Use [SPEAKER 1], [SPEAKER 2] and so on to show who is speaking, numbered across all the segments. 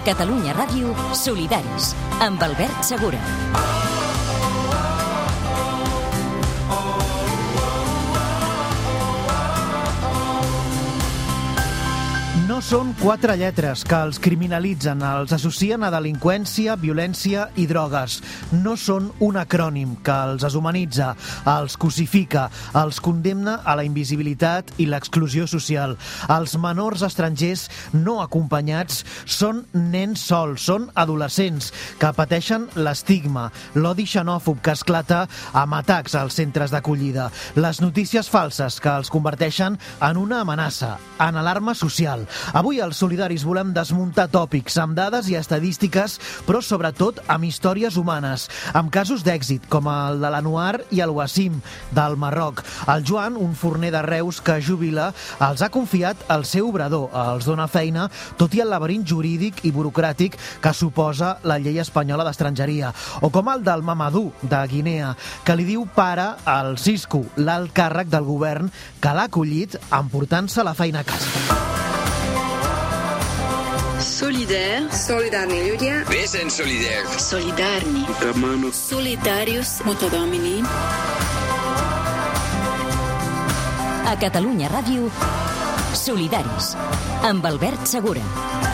[SPEAKER 1] Catalunya Ràdio, Solidaris, amb Albert Segura.
[SPEAKER 2] No són 4 lletres que els criminalitzen, els associen a delinqüència, violència i drogues. No són un acrònim que els deshumanitza, els cosifica, els condemna a la invisibilitat i l'exclusió social. Els menors estrangers no acompanyats són nens sols, són adolescents que pateixen l'estigma, l'odi xenòfob que esclata amb atacs als centres d'acollida, les notícies falses que els converteixen en una amenaça, en alarma social. Avui als Solidaris volem desmuntar tòpics amb dades i estadístiques, però sobretot amb històries humanes, amb casos d'èxit, com el de l'Anouar i el Wassim, del Marroc. El Joan, un forner de Reus que jubila, els ha confiat el seu obrador, els dona feina, tot i el laberint jurídic i burocràtic que suposa la llei espanyola d'estrangeria. O com el del Mamadou, de Guinea, que li diu pare al Cisco, l'alt càrrec del govern que l'ha acollit emportant-se la feina a casa.
[SPEAKER 3] Solidaire. Solidarni ľudia.
[SPEAKER 4] Vesen solidaire.
[SPEAKER 3] Solidarni. Solidarius. Motodomini.
[SPEAKER 1] A Catalunya Ràdio, Solidaris, amb Albert Segura.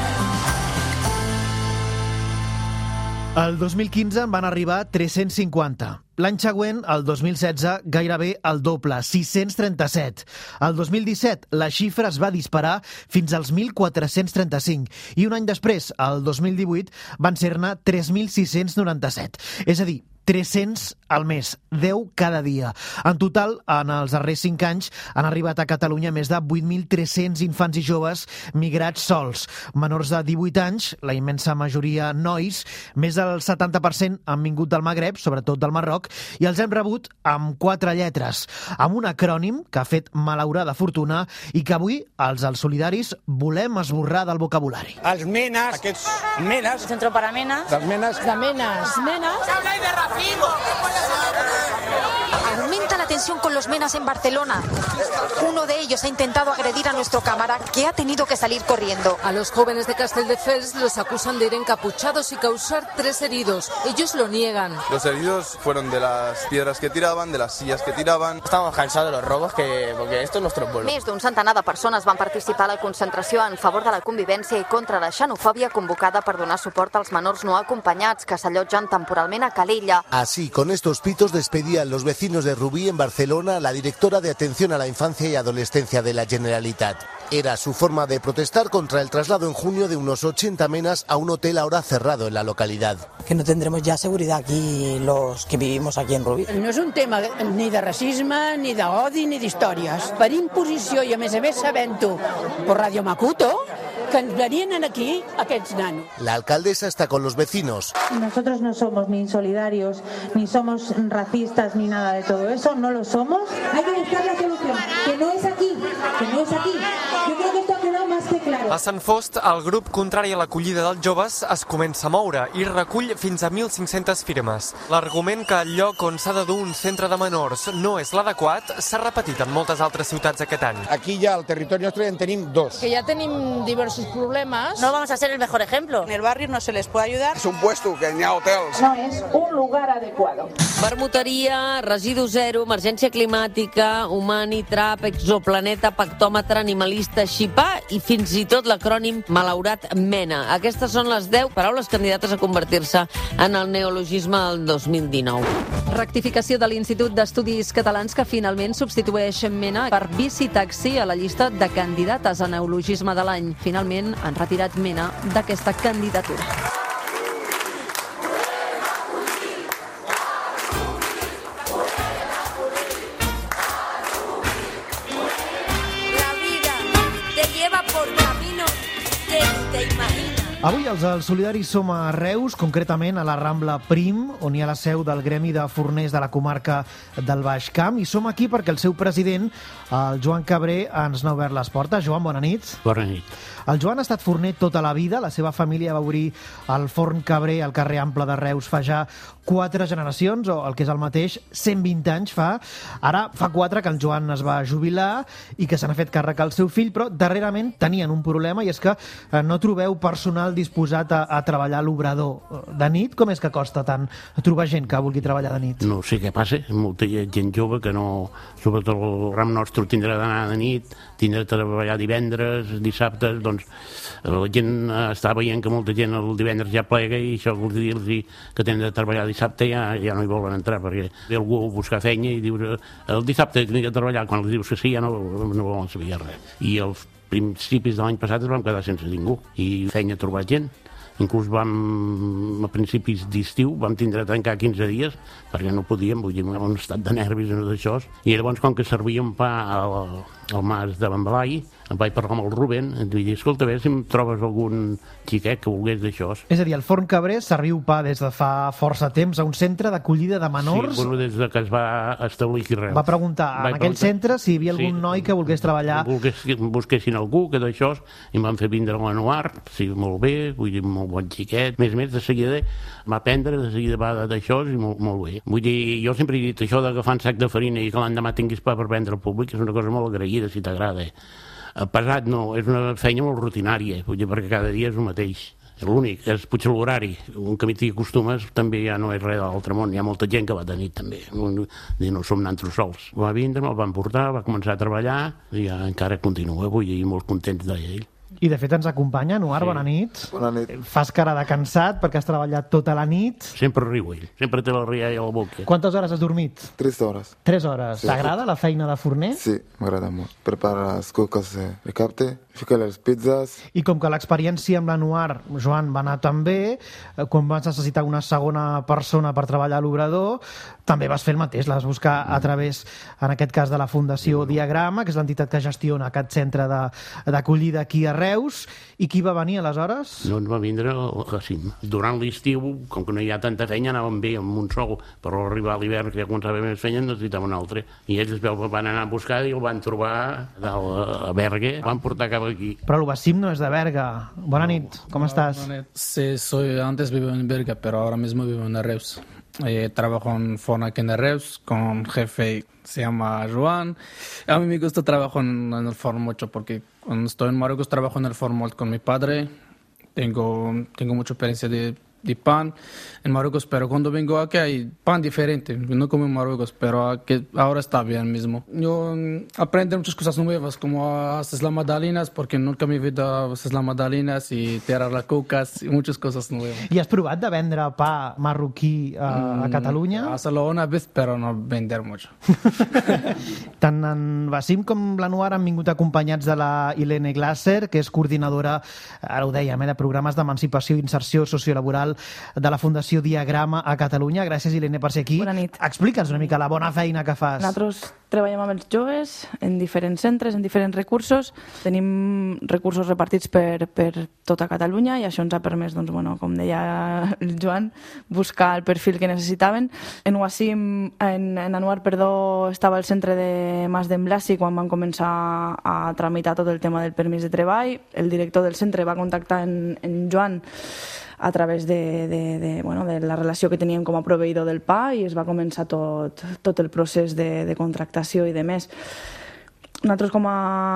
[SPEAKER 2] El 2015 en van arribar 350. L'any següent, el 2016, gairebé el doble, 637. El 2017, la xifra es va disparar fins als 1.435 i un any després, el 2018, van ser-ne 3.697. És a dir, 300 al mes, 10 cada dia. En total, en els darrers 5 anys, han arribat a Catalunya més de 8.300 infants i joves migrats sols. Menors de 18 anys, la immensa majoria nois, més del 70% han vingut del Magreb, sobretot del Marroc, i els hem rebut amb 4 lletres, amb un acrònim que ha fet malaurada fortuna i que avui, els Solidaris, volem esborrar del vocabulari.
[SPEAKER 5] Els menes, aquests menes...
[SPEAKER 6] Centro para menas.
[SPEAKER 5] Les menes...
[SPEAKER 6] De menas. Menas.
[SPEAKER 5] Habla de racismo.
[SPEAKER 7] Aumenta la tensión con los menas en Barcelona. Uno de ellos ha intentado agredir a nuestro cámara, que ha tenido que salir corriendo.
[SPEAKER 8] A los jóvenes de Castelldefels los acusan de ir encapuchados y causar 3 heridos. Ellos lo niegan.
[SPEAKER 9] Los heridos fueron de las piedras que tiraban, de las sillas que tiraban.
[SPEAKER 10] Estamos cansados de los robos, porque esto es nuestro pueblo.
[SPEAKER 11] Més d'un centenar de persones van participar a la concentració en favor de la convivència i contra la xenofòbia convocada per donar suport als menors no acompanyats que s'allotgen temporalment a Calella.
[SPEAKER 12] Así, con estos pitos despedían los vecinos de Rubí en Barcelona la directora de Atención a la Infancia y Adolescencia de la Generalitat. Era su forma de protestar contra el traslado en junio de unos 80 menas a un hotel ahora cerrado en la localidad.
[SPEAKER 13] Que no tendremos ya seguridad aquí los que vivimos aquí en Rubí.
[SPEAKER 14] No és un tema ni de racisme, ni d'odi, ni d'històries. Per imposició i a més sabent-ho per Radio Macuto, que ens venien aquí aquests nanos.
[SPEAKER 12] La alcaldesa está con los vecinos.
[SPEAKER 15] Nosotros no somos ni insolidarios, ni somos racistas, ni nada de todo eso, no lo somos. Hay que buscar la solución, que no es aquí, que no es aquí. Yo creo que esto ha quedado más que claro.
[SPEAKER 16] A Sant Fost, el grup contrari a l'acollida dels joves es comença a moure i recull fins a 1.500 firmes. L'argument que el lloc on s'ha de dur un centre de menors no és l'adequat s'ha repetit en moltes altres ciutats aquest any.
[SPEAKER 5] Aquí ja al territori nostre en tenim 2.
[SPEAKER 6] Que ja tenim diversos problemas.
[SPEAKER 17] No vamos a ser el mejor ejemplo.
[SPEAKER 18] En el barrio no se les puede ayudar.
[SPEAKER 5] És un puesto que n'hi ha hotels.
[SPEAKER 15] No es un lugar adecuado.
[SPEAKER 19] Vermuteria, residu zero, emergència climàtica, humani, trap, exoplaneta, pactòmetre, animalista, xipar i fins i tot l'acrònim malaurat MENA. Aquestes són les 10 paraules candidates a convertir-se en el neologisme del 2019.
[SPEAKER 20] Rectificació de l'Institut d'Estudis Catalans que finalment substitueix MENA per bici-taxi a la llista de candidates a neologisme de l'any. Finalment han retirat MENA d'aquesta candidatura.
[SPEAKER 2] Avui els Solidaris som a Reus, concretament a la Rambla Prim, on hi ha la seu del Gremi de Forners de la comarca del Baix Camp, i som aquí perquè el seu president, el Joan Cabré, ens n'ha obert les portes. Joan, bona nit.
[SPEAKER 21] Bona nit.
[SPEAKER 2] El Joan ha estat forner tota la vida, la seva família va obrir el Forn Cabré al carrer Ample de Reus fa ja 4 generacions, o el que és el mateix, 120 anys fa. Ara fa 4 que el Joan es va jubilar i que se n'ha fet càrrec al seu fill, però darrerament tenien un problema, i és que no trobeu personal disposat a treballar a l'obrador de nit. Com és que costa tant trobar gent que vulgui treballar de nit?
[SPEAKER 4] No sé què passa, molta gent jove que no, sobretot el ram nostre tindrà d'anar de nit, tindrà de treballar divendres, dissabtes, doncs la gent està veient que molta gent el divendres ja plega, i això vol dir que tenen de treballar dissabte ja no hi volen entrar, perquè ve algú a buscar feina i diu el dissabte que anirà a treballar, quan els dius que sí ja no volen saber res. I als principis de l'any passat ens vam quedar sense ningú i feina a trobar gent. Inclús a principis d'estiu vam tindre de tancar 15 dies perquè no podíem, vull dir, un estat de nervis i no d'això. I llavors, com que servíem pa al mas de Bambalai, em vaig parlar amb el Rubén, em vaig dir, escolta, a veure si em trobes algun xiquet que volgués d'això.
[SPEAKER 2] És a dir, al Forn Cabré serviu pa des de fa força temps a un centre d'acollida de menors?
[SPEAKER 4] Sí, des que es va establir aquí Reus.
[SPEAKER 2] Va preguntar en aquell centre si hi havia algun noi que volgués treballar.
[SPEAKER 4] Busquessin algú que d'això, i em van fer vindre a l'Anuar, sí, molt bé, vull dir, molt bon xiquet. A més, de seguida m'aprendre, de seguida va d'això, i molt bé. Vull dir, jo sempre he dit, això d'agafar un sac de farina i que l'endemà tinguis pa per vendre al públic és una cosa molt agraïda, si t'agrada. Pesat no, és una feina molt rutinària, vull dir, perquè cada dia és el mateix. És l'únic, és potser l'horari. Un que t'hi acostumes també ja no és res de l'altre món. Hi ha molta gent que va de nit també, no som nantros sols. Va vindre, me'l van portar, va començar a treballar i encara continua, vull dir, molt contents d'ell.
[SPEAKER 2] I de fet ens acompanya, Anuar, bona nit.
[SPEAKER 17] Bona nit.
[SPEAKER 2] Fas cara de cansat perquè has treballat tota la nit.
[SPEAKER 4] Sempre riu ell, sempre té la rialla a la boca.
[SPEAKER 2] Quantes hores has dormit?
[SPEAKER 17] 3 hores.
[SPEAKER 2] 3 hores. Sí. T'agrada la feina de forner?
[SPEAKER 17] Sí, m'agrada molt. Prepara les coques de capte, fica les pizzas. I
[SPEAKER 2] com que l'experiència amb l'Anuar, Joan, va anar tan bé, quan vas necessitar una segona persona per treballar a l'obrador, també vas fer el mateix, la vas buscar a través, en aquest cas, de la Fundació Diagrama, que és l'entitat que gestiona aquest centre d'acollida aquí a Reus. I qui va venir aleshores?
[SPEAKER 4] No, ens va vindre el Jacim. Durant l'estiu, com que no hi ha tanta feina, anàvem bé amb un sol, però al arribar a l'hivern, que ja començava més feina, necessitava un altre. I ells es veu que van anar a buscar i el van trobar a Berga, el van portar cap aquí.
[SPEAKER 2] Però el Wassim no és de Berga. Bona nit, com estàs?
[SPEAKER 18] Sí, antes vivo en Berga, pero ahora mismo vivo en Reus. Trabajo en Forn aquí en Reus con un jefe, se llama Joan. A mí me gusta trabajar en el Forn mucho porque cuando estoy en Marruecos trabajo en el Forn con mi padre. Tengo mucha experiencia de pan en Marruecos, pero cuando vengo aquí hay pan diferente. No como en Marruecos, pero aquí ahora está bien mismo. Yo aprendo muchas cosas nuevas, como hacer las magdalenas, porque nunca en mi vida hacer las magdalenas y tirar las cocas y muchas cosas nuevas.
[SPEAKER 2] I has provat de vendre pa marroquí a Catalunya?
[SPEAKER 18] Hacerlo una vez, pero no vender mucho.
[SPEAKER 2] Tant en Wassim com l'Anuar han vingut acompanyats de la Ilene Glasser, que és coordinadora, ara ho dèiem, de programes d'emancipació i inserció sociolaboral de la Fundació Diagrama a Catalunya. Gràcies, Ilene, per ser aquí.
[SPEAKER 21] Bona nit.
[SPEAKER 2] Explica'ns una mica la bona feina que fas.
[SPEAKER 21] Nosaltres treballem amb els joves en diferents centres, en diferents recursos. Tenim recursos repartits per tota Catalunya i això ens ha permès, doncs, bueno, com deia el Joan, buscar el perfil que necessitaven. En Wassim, en Anuar, estava al centre de Mas d'Emblasi quan van començar a tramitar tot el tema del permís de treball. El director del centre va contactar en Joan a través de la relació que teníem com a proveïdor del pa i es va començar tot el procés de contractació i de més. Nosaltres com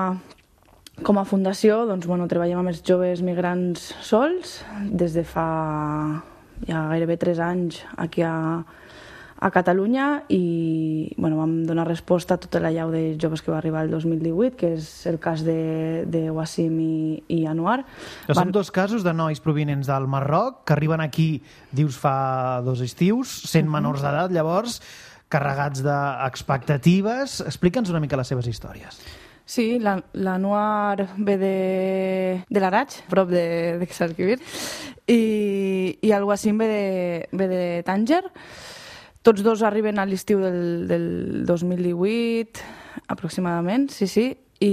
[SPEAKER 21] a fundació treballem amb els joves migrants sols des de fa ja gairebé 3 anys aquí a Catalunya i vam donar resposta a tota la llau de joves que va arribar el 2018, que és el cas de Wassim i Anuar.
[SPEAKER 2] Són 2 casos de nois provinents del Marroc que arriben aquí, dius, fa 2 estius, sent menors d'edat, llavors, carregats d'expectatives. Explica'ns una mica les seves històries.
[SPEAKER 21] Sí, l'Anuar ve de l'Araig, prop de Xarquivir, i el Wassim ve de Tànger. Tots dos arriben a l'estiu del 2018, aproximadament, sí,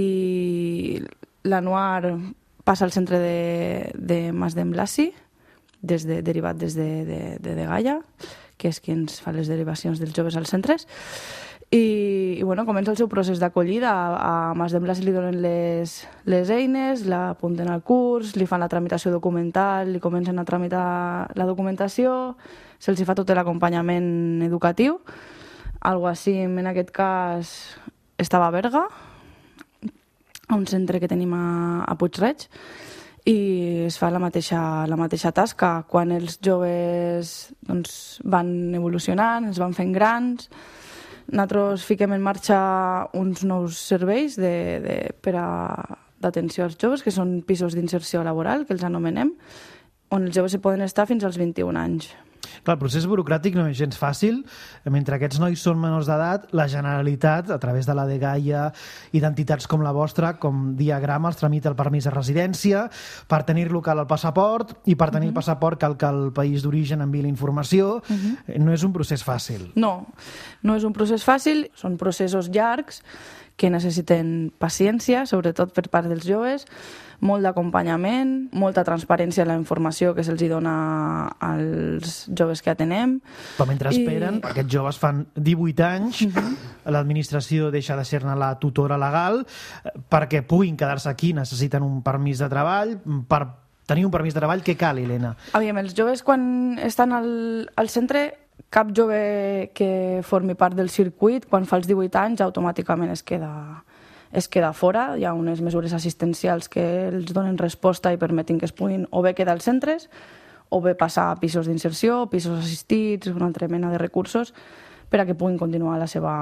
[SPEAKER 21] i l'Anuar passa al centre de Mas d'Emblasi, derivat des de Gaia, que és qui ens fa les derivacions dels joves als centres, i bueno, comença el seu procés d'acollida. A Masdembla se li donen les eines, l'apunten al curs, li fan la tramitació documental, li comencen a tramitar la documentació, se'ls fa tot l'acompanyament educatiu. Algo així, en aquest cas, estava a Berga, a un centre que tenim a Puig-reig, i es fa la mateixa tasca. Quan els joves van evolucionant, ens van fent grans, nosaltres fiquem en marxa uns nous serveis d'atenció als joves, que són pisos d'inserció laboral, que els anomenem, on els joves poden estar fins als 21 anys.
[SPEAKER 2] Clar, el procés burocràtic no és gens fàcil. Mentre aquests nois són menors d'edat, la Generalitat, a través de la Dgaia i d'entitats com la vostra, com Diagrama, els tramita el permís de residència. Per tenir-lo cal el passaport, i per tenir el passaport cal que el país d'origen enviï la informació. No és un procés fàcil.
[SPEAKER 21] No és un procés fàcil, són processos llargs que necessiten paciència, sobretot per part dels joves, molt d'acompanyament, molta transparència en la informació que se'ls dona als joves que atenem.
[SPEAKER 2] Però mentre esperen, aquests joves fan 18 anys, l'administració deixa de ser-ne la tutora legal, perquè puguin quedar-se aquí necessiten un permís de treball. Per tenir un permís de treball, què cal, Helena?
[SPEAKER 21] Aviam, els joves quan estan al centre, cap jove que formi part del circuit, quan fa els 18 anys, automàticament es queda fora. Hi ha unes mesures assistencials que els donen resposta i permetin que es puguin o bé quedar als centres o bé passar a pisos d'inserció, pisos assistits, una altra mena de recursos per a que puguin continuar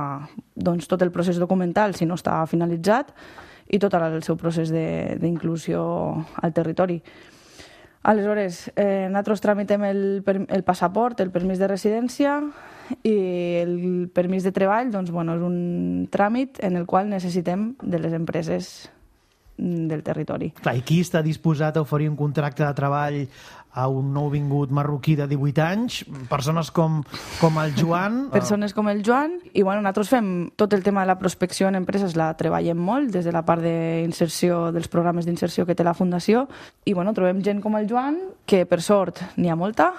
[SPEAKER 21] tot el procés documental si no està finalitzat i tot el seu procés d'inclusió al territori. Aleshores, nosaltres tramitem el passaport, el permís de residència, i el permís de treball és un tràmit en el qual necessitem de les empreses del territori.
[SPEAKER 2] Clar, i qui està disposat a oferir un contracte de treball a un nouvingut marroquí de 18 anys? Persones com el Joan?
[SPEAKER 21] Persones com el Joan. I nosaltres fem tot el tema de la prospecció en empreses, la treballem molt des de la part d'inserció, dels programes d'inserció que té la Fundació, i trobem gent com el Joan, que per sort n'hi ha molta,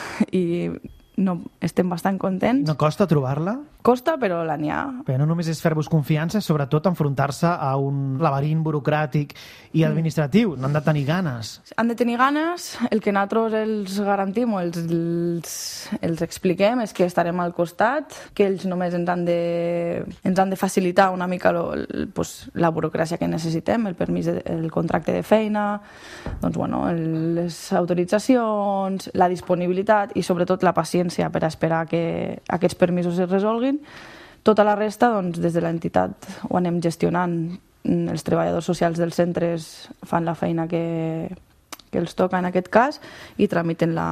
[SPEAKER 21] i estem bastant contents.
[SPEAKER 2] No costa trobar-la?
[SPEAKER 21] Costa, però n'hi ha.
[SPEAKER 2] Però no només és fer-vos confiança, sobretot enfrontar-se a un laberint burocràtic i administratiu. No han de tenir ganes.
[SPEAKER 21] Han de tenir ganes. El que nosaltres els garantim o els expliquem és que estarem al costat, que ells només ens han de facilitar una mica la burocràcia que necessitem, el permís, el contracte de feina, les autoritzacions, la disponibilitat i sobretot la paciència per esperar que aquests permisos es resolguin. Tota la resta, des de l'entitat ho anem gestionant. Els treballadors socials dels centres fan la feina que els toca en aquest cas i tramiten-la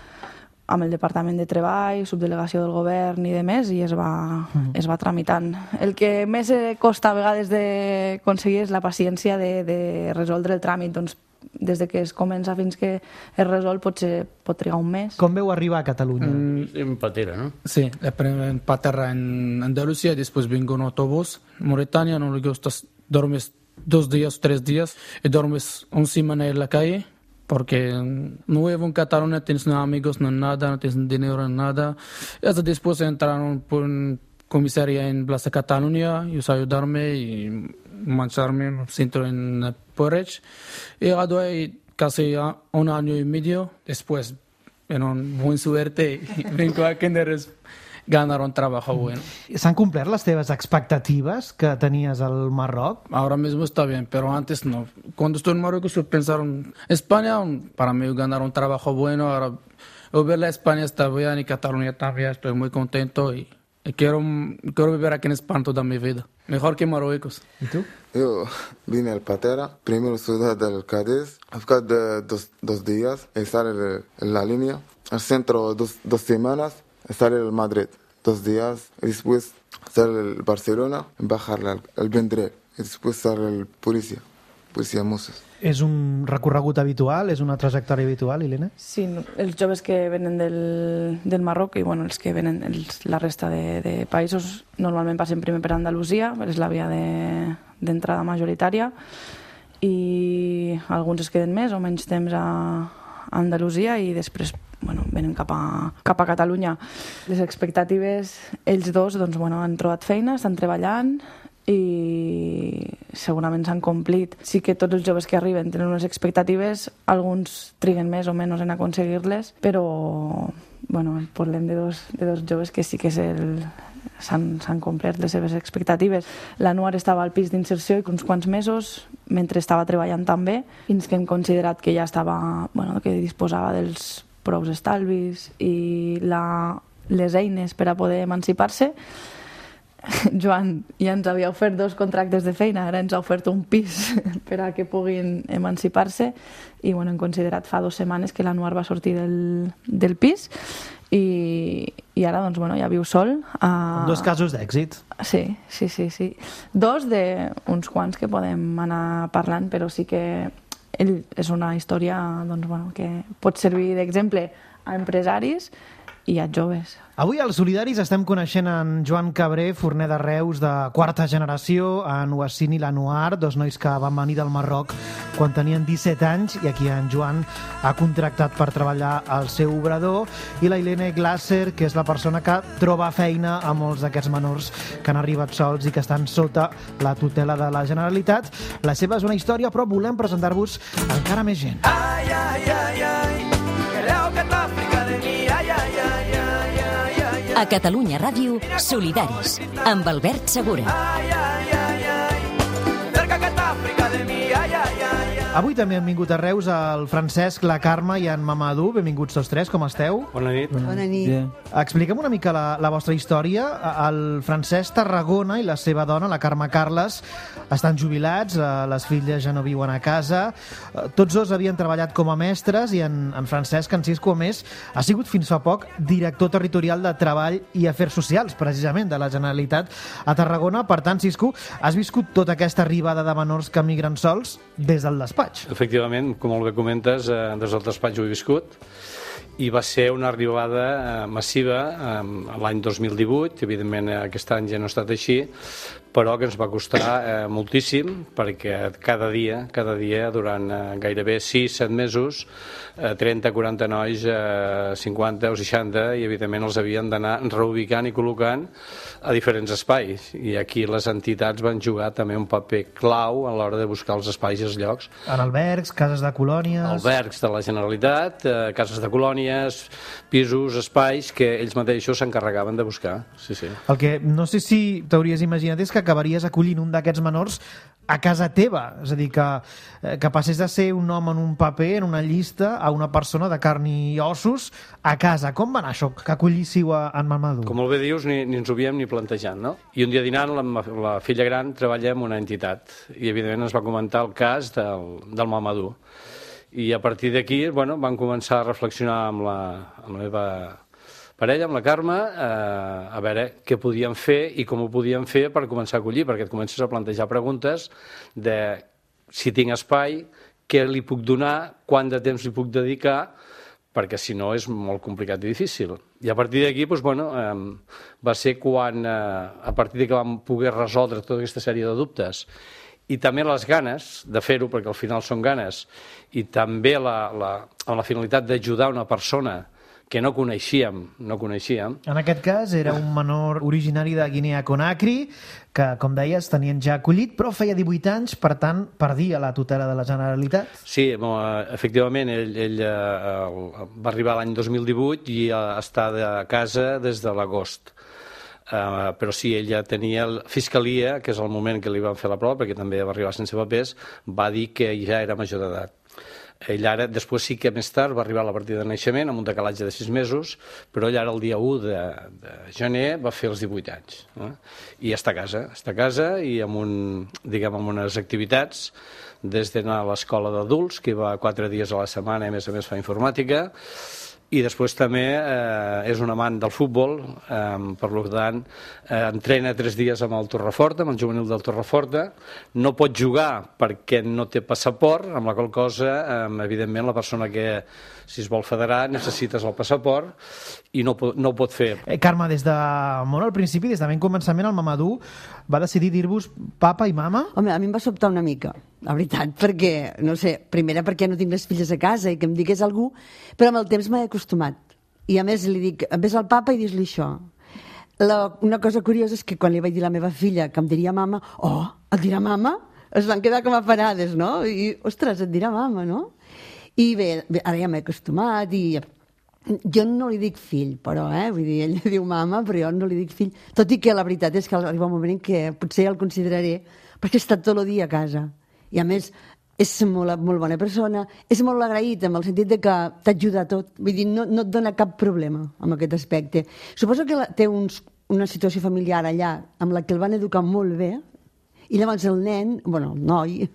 [SPEAKER 21] amb el Departament de Treball, subdelegació del govern i demés, i es va tramitant. El que més costa a vegades d'aconseguir és la paciència de resoldre el tràmit. Des que es comença fins que es resol pot trigar un mes.
[SPEAKER 2] Com veu arribar a Catalunya?
[SPEAKER 4] En patera, ¿no?
[SPEAKER 18] Sí, en patera en Andalucía, después vengo en autobús. Mauritania, no le gusta, duermes 2 días, 3 días y duermes una semana en la calle. Porque no vivo en Cataluña, tienes no amigos, no nada, no tienes dinero, nada. Y hasta después entraron por comisaría en Plaza Cataluña, ellos ayudarme y mancharme en el centro en Porreig. He llegado ahí casi a 1 año y medio. Después, en buena suerte, vengo a que ganaron trabajo bueno.
[SPEAKER 2] ¿S'han complert les teves expectatives que tenies al Marroc?
[SPEAKER 18] Ahora mismo está bien, pero antes no. Cuando estoy en Marruecos pensaron, España, para mí ganar un trabajo bueno. Ahora, ver la España está bien y Cataluña también, estoy muy contento y quiero vivir aquí en España toda mi vida. Mejor que Marruecos.
[SPEAKER 2] ¿Y tú?
[SPEAKER 17] Yo vine al Patera, primero ciudad del Cádiz, después de 2 días, estar en la línea, al centro 2 semanas, estar en Madrid 2 días, y después estar en Barcelona, bajar al Vendrell, y después estar en Policía Mossos.
[SPEAKER 2] És un recorregut habitual? És una trajectòria habitual, Helena?
[SPEAKER 21] Sí, els joves que venen del Marroc i els que venen la resta de països normalment passen primer per Andalusia, és la via d'entrada majoritària, i alguns es queden més o menys temps a Andalusia i després venen cap a Catalunya. Les expectatives, ells dos han trobat feina, estan treballant i segurament s'han complit. Sí que tots els joves que arriben tenen unes expectatives, alguns triguen més o menys en aconseguir-les, però parlem de dos joves que sí que s'han complert les seves expectatives. L'Anouar estava al pis d'inserció uns quants mesos, mentre estava treballant també, fins que hem considerat que ja estava, que disposava dels prous estalvis i les eines per a poder emancipar-se. Joan ja ens havia ofert 2 contractes de feina, ara ens ha ofert un pis per a que puguin emancipar-se i hem considerat fa 2 setmanes que l'Anouar va sortir del pis i ara ja viu sol.
[SPEAKER 2] 2 casos d'èxit.
[SPEAKER 21] Sí. 2 d'uns quants que podem anar parlant, però sí que ell és una història que pot servir d'exemple a empresaris i a joves.
[SPEAKER 2] Avui als Solidaris estem coneixent en Joan Cabré, forner de Reus de 4a generació, en Wassim i l'Anouar, 2 nois que van venir del Marroc quan tenien 17 anys i aquí en Joan ha contractat per treballar al seu obrador, i la Ilene Glasser, que és la persona que troba feina a molts d'aquests menors que han arribat sols i que estan sota la tutela de la Generalitat. La seva és una història, però volem presentar-vos encara més gent.
[SPEAKER 3] Ai, ai, ai, ai, creu que t'Àfrica de mi, ai, ai, ai, ai.
[SPEAKER 1] A Catalunya Ràdio, Solidaris, amb Albert Segura.
[SPEAKER 2] Avui també han vingut a Reus el Francesc, la Carme i en Mamadou. Benvinguts tots 3, com esteu?
[SPEAKER 22] Bona nit.
[SPEAKER 23] Bona nit.
[SPEAKER 2] Explica'm una mica la vostra història. El Francesc Tarragona i la seva dona, la Carme Carles, estan jubilats, les filles ja no viuen a casa. Tots 2 havien treballat com a mestres i en Francesc, en Cisco, a més, ha sigut fins fa poc director territorial de Treball i Afers Socials, precisament, de la Generalitat a Tarragona. Per tant, Cisco, has viscut tota aquesta arribada de menors que migren sols des del despatx.
[SPEAKER 22] Efectivament, com molt bé comentes, des del despatx ho he viscut i va ser una arribada massiva l'any 2018, evidentment aquest any ja no ha estat així, però que ens va costar moltíssim perquè cada dia durant gairebé 6-7 mesos 30-40 nois, 50 o 60, i evidentment els havien d'anar reubicant i col·locant a diferents espais, i aquí les entitats van jugar també un paper clau a l'hora de buscar els espais i els llocs.
[SPEAKER 2] En albergs, cases de colònies...
[SPEAKER 22] Albergs de la Generalitat, cases de colònies, pisos, espais que ells mateixos s'encarregaven de buscar. Sí.
[SPEAKER 2] El que no sé si t'hauries imaginat és que acabaries acollint un d'aquests menors a casa teva, és a dir, que passés de ser un nom en un paper, en una llista, a una persona de carn i ossos a casa. Com va anar això, que acollíssiu en Mamadou?
[SPEAKER 22] Com molt bé dius, ni ens ho havíem ni plantejat, no? I un dia dinant, la filla gran treballa en una entitat i evidentment ens va comentar el cas del Mamadou. I a partir d'aquí, van començar a reflexionar amb la meva parella, amb la Carme, a veure què podíem fer i com ho podíem fer per començar a acollir, perquè et comences a plantejar preguntes de si tinc espai, què li puc donar, quant de temps li puc dedicar, perquè si no és molt complicat i difícil. I a partir d'aquí, va ser quan, a partir que vam poder resoldre tota aquesta sèrie de dubtes, i també les ganes de fer-ho, perquè al final són ganes, i també amb la finalitat d'ajudar una persona que no coneixíem.
[SPEAKER 2] En aquest cas era un menor originari de Guinea Conakry, que, com deies, tenien ja acollit, però feia 18 anys, per tant, perdia la tutela de la Generalitat.
[SPEAKER 22] Sí, efectivament, ell va arribar l'any 2018 i està de casa des de l'agost. Però sí, ell ja tenia Fiscalia, que és el moment que li van fer la prova, perquè també va arribar sense papers, va dir que ja era major d'edat. Ell ara, després sí que més tard va arribar a la partida de naixement amb un decalatge de 6 mesos, però ell ara el dia 1 de gener va fer els 18 anys. I està a casa i amb unes activitats, des d'anar a l'escola d'adults, que va 4 dies a la setmana i a més fa informàtica, i després també és un amant del futbol, per tant entrena 3 dies amb el Torreforta, amb el juvenil del Torreforta, no pot jugar perquè no té passaport, amb la qual cosa evidentment la persona que Si es vol federar, necessites el passaport i no ho pot fer.
[SPEAKER 2] Carme, des de molt al principi, des de ben començament, el Mamadou va decidir dir-vos papa i mama?
[SPEAKER 7] Home, a mi em va sobtar una mica, la veritat, perquè, no sé, primera perquè no tinc les filles a casa i que em digués algú, però amb el temps m'he acostumat. I a més li dic, ves al papa i dis-li això. Una cosa curiosa és que quan li vaig dir a la meva filla que em diria mama, et dirà mama? Es van quedar com a parades, no? I, ostres, et dirà mama, no? I bé, ara ja m'he acostumat i jo no li dic fill, però, vull dir, ell diu mama, però jo no li dic fill, tot i que la veritat és que arriba un moment en què potser el consideraré, perquè he estat tot el dia a casa. I a més, és molt bona persona, és molt agraït en el sentit de que t'ajuda a tot, vull dir, no et dona cap problema en aquest aspecte. Suposo que té una situació familiar allà amb la que el van educar molt bé, i llavors el nen, el noi,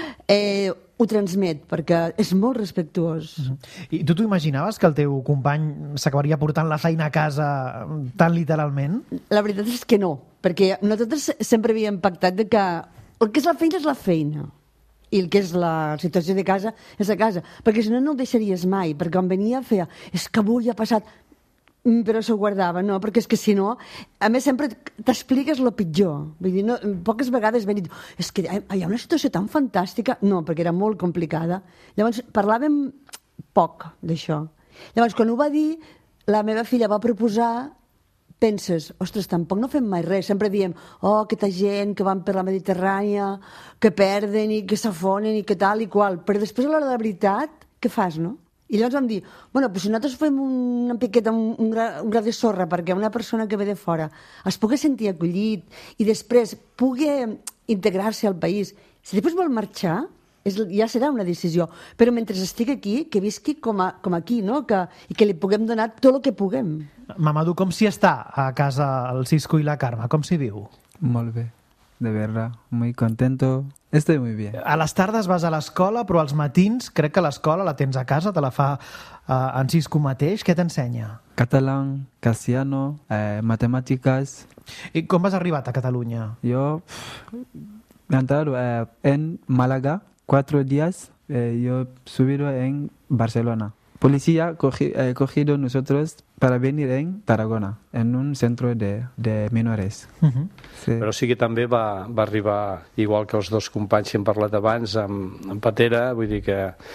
[SPEAKER 7] ho transmet, perquè és molt respectuós.
[SPEAKER 2] I tu t'ho imaginaves que el teu company s'acabaria portant la feina a casa tan literalment?
[SPEAKER 7] La veritat és que no, perquè nosaltres sempre havíem pactat de que el que és la feina és la feina i el que és la situació de casa és a casa, perquè si no, no el deixaries mai, perquè quan venia feia, és que avui ha passat, però s'ho guardava, no, perquè és que si no, a més sempre t'expliques el pitjor, vull dir, poques vegades ven i diu, és que hi ha una situació tan fantàstica, no, perquè era molt complicada, llavors parlàvem poc d'això, llavors quan ho va dir, la meva filla va proposar, penses, ostres, tampoc no fem mai res, sempre diem, aquesta gent que van per la Mediterrània, que perden i que s'afonen i que tal i qual, però després a l'hora de la veritat, què fas, no? I llavors vam dir, si nosaltres fem una piqueta, un gra de sorra perquè una persona que ve de fora es pugui sentir acollit i després pugui integrar-se al país, si després vol marxar, ja serà una decisió, però mentre estigui aquí, que visqui com aquí, no? I que li puguem donar tot el que puguem.
[SPEAKER 2] Mamadou, com s'hi està a casa el Cisco i la Carme? Com s'hi viu?
[SPEAKER 8] Molt bé, de verdad, muy contento. Estoy muy bien.
[SPEAKER 2] A les tardes vas a l'escola, però als matins crec que l'escola la tens a casa, te la fa en Cisco mateix. Què t'ensenya?
[SPEAKER 8] Català, castellano, matemàtiques.
[SPEAKER 2] I com has arribat a Catalunya?
[SPEAKER 8] Yo he entrado en Málaga 4 días. Yo he subido en Barcelona. Policía cogido nosotros para venir en Tarragona, en un centro de menores.
[SPEAKER 22] Sí. Però sí que també va arribar, igual que els dos companys que hem parlat abans, amb patera, vull dir que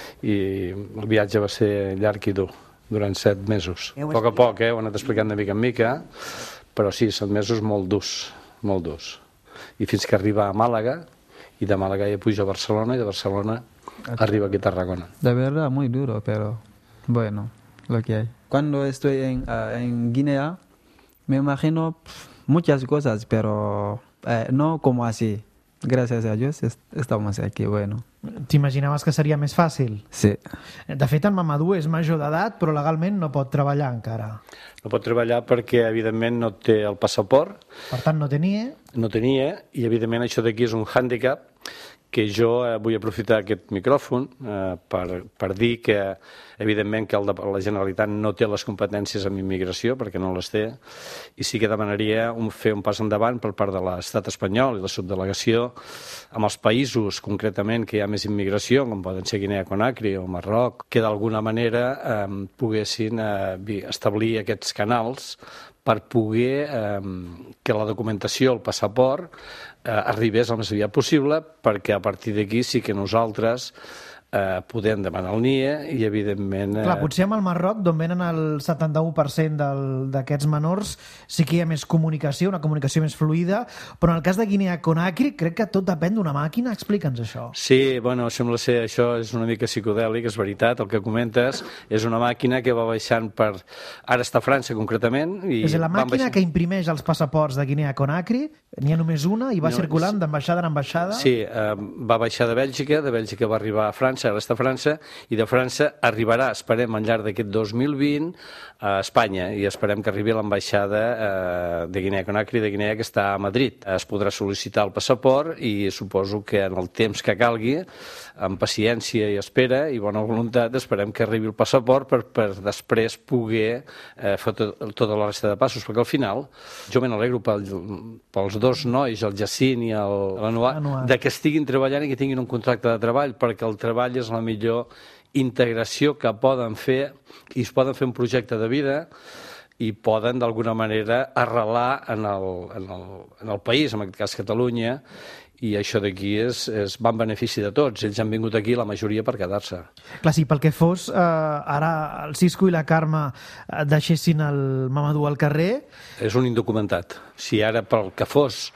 [SPEAKER 22] el viatge va ser llarg i dur, durant 7 mesos. A poc, ho he anat explicant de mica en mica, però sí, 7 mesos molt durs. I fins que arriba a Màlaga, i de Màlaga ja puja a Barcelona, i de Barcelona arriba aquí a Tarragona.
[SPEAKER 8] De verdad, muy duro, pero bueno, lo que hay. Cuando estoy en Guinea, me imagino muchas cosas, pero no como así. Gracias a Dios estamos aquí, bueno.
[SPEAKER 2] T'imaginaves que seria més fàcil?
[SPEAKER 8] Sí.
[SPEAKER 2] De fet, en Mamadou és major d'edat, però legalment no pot treballar encara.
[SPEAKER 22] No pot treballar perquè, evidentment, no té el passaport.
[SPEAKER 2] Per tant, no tenia.
[SPEAKER 22] No tenia, i, evidentment, això d'aquí és un hàndicap que jo vull aprofitar aquest micròfon per dir que, evidentment, que la Generalitat no té les competències en immigració, perquè no les té, i sí que demanaria fer un pas endavant per part de l'estat espanyol i la subdelegació amb els països, concretament, que hi ha més immigració, com poden ser Guinea Conakry o Marroc, que d'alguna manera poguessin establir aquests canals per poder que la documentació, el passaport, arribés el més aviat possible, perquè a partir d'aquí sí que nosaltres podem demanar el NIE i, evidentment...
[SPEAKER 2] Clar, potser amb el Marroc, d'on venen el 71% d'aquests menors, sí que hi ha més comunicació, una comunicació més fluida, però en el cas de Guinea Conakry crec que tot depèn d'una màquina. Explica'ns això.
[SPEAKER 22] Sí, bueno, sembla ser això és una mica psicodèlic, és veritat, el que comentes és una màquina que va baixant per... Ara està a França, concretament.
[SPEAKER 2] És la màquina que imprimeix els passaports de Guinea Conakry, n'hi ha només una, i va circulant d'ambaixada en ambaixada?
[SPEAKER 22] Sí, va baixar de Bèlgica va arribar a França, ara està a França, i de França arribarà, esperem, al llarg d'aquest 2020 a Espanya, i esperem que arribi a l'ambaixada de Guinea Conakry, de Guinea, que està a Madrid. Es podrà sol·licitar el passaport i suposo que en el temps que calgui, amb paciència i espera i bona voluntat, esperem que arribi el passaport per després poder fer tota la resta de passos, perquè al final jo me n'alegro pels dos nois, el Jacint i l'Anuar, de que estiguin treballant i que tinguin un contracte de treball, perquè el treball és la millor integració que poden fer i es poden fer un projecte de vida i poden d'alguna manera arrelar en el país, en aquest cas Catalunya, i això d'aquí va en benefici de tots. Ells han vingut aquí, la majoria, per quedar-se.
[SPEAKER 2] Clar, si pel que fos, ara el Cisco i la Carme deixessin el Mamadou al carrer...
[SPEAKER 22] És un indocumentat. Si ara pel que fos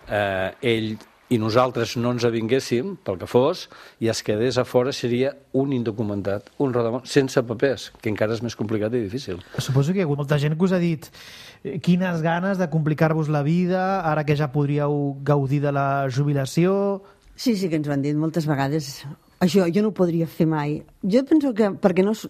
[SPEAKER 22] ell i nosaltres no ens avinguéssim, pel que fos, i es quedés a fora, seria un indocumentat, un rodamón, sense papers, que encara és més complicat i difícil.
[SPEAKER 2] Suposo que hi ha hagut molta gent que us ha dit quines ganes de complicar-vos la vida, ara que ja podríeu gaudir de la jubilació...
[SPEAKER 7] Sí, que ens ho han dit moltes vegades. Això jo no ho podria fer mai. Jo penso que perquè no...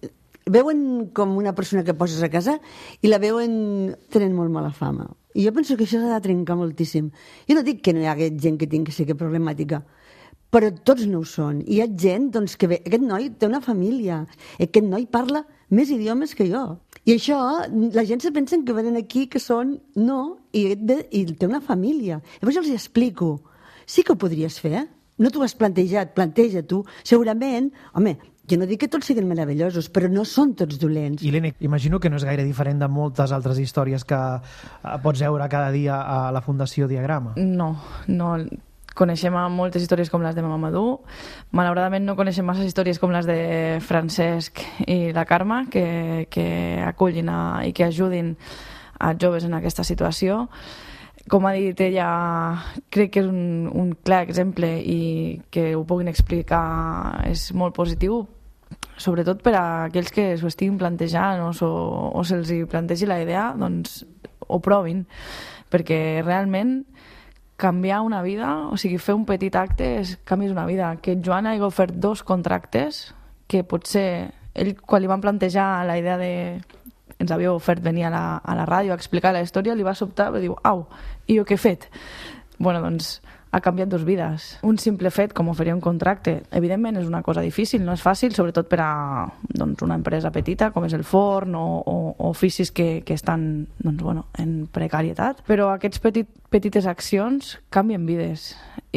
[SPEAKER 7] Veuen com una persona que poses a casa i la veuen tenint molt mala fama. I jo penso que això s'ha de trencar moltíssim. Jo no dic que no hi hagi gent que tingui que ser problemàtica, però tots no ho són. Hi ha gent doncs, que ve... Aquest noi té una família. Aquest noi parla més idiomes que jo. I això, la gent se pensa que venen aquí que són... No, i té una família. Llavors jo els explico. Sí que ho podries fer, No t'ho has plantejat, planteja tu. Segurament, home, jo no dic que tots siguin meravellosos, però no són tots dolents.
[SPEAKER 2] I Helene, imagino que no és gaire diferent de moltes altres històries que pots veure cada dia a la Fundació Diagrama.
[SPEAKER 21] No. Coneixem moltes històries com les de Mamadou. Malauradament no coneixem massa històries com les de Francesc i la Carme, que acullin i que ajudin a joves en aquesta situació. Com ha dit ella, crec que és un clar exemple i que ho puguin explicar és molt positiu, sobretot per a aquells que s'ho estiguin plantejant o se'ls plantegi la idea, doncs ho provin, perquè realment canviar una vida, o sigui, fer un petit acte canvies una vida. Que Joan hagi ofert 2 contractes, que potser ell, quan li van plantejar la idea de... ens havia ofert venir a la ràdio a explicar la història, li va sobtar, va dir, au, i jo què he fet? Bueno, doncs ha canviat 2 vides. Un simple fet, com oferir un contracte, evidentment és una cosa difícil, no és fàcil, sobretot per a una empresa petita, com és el forn, o oficis que estan en precarietat. Però aquestes petites accions canvien vides.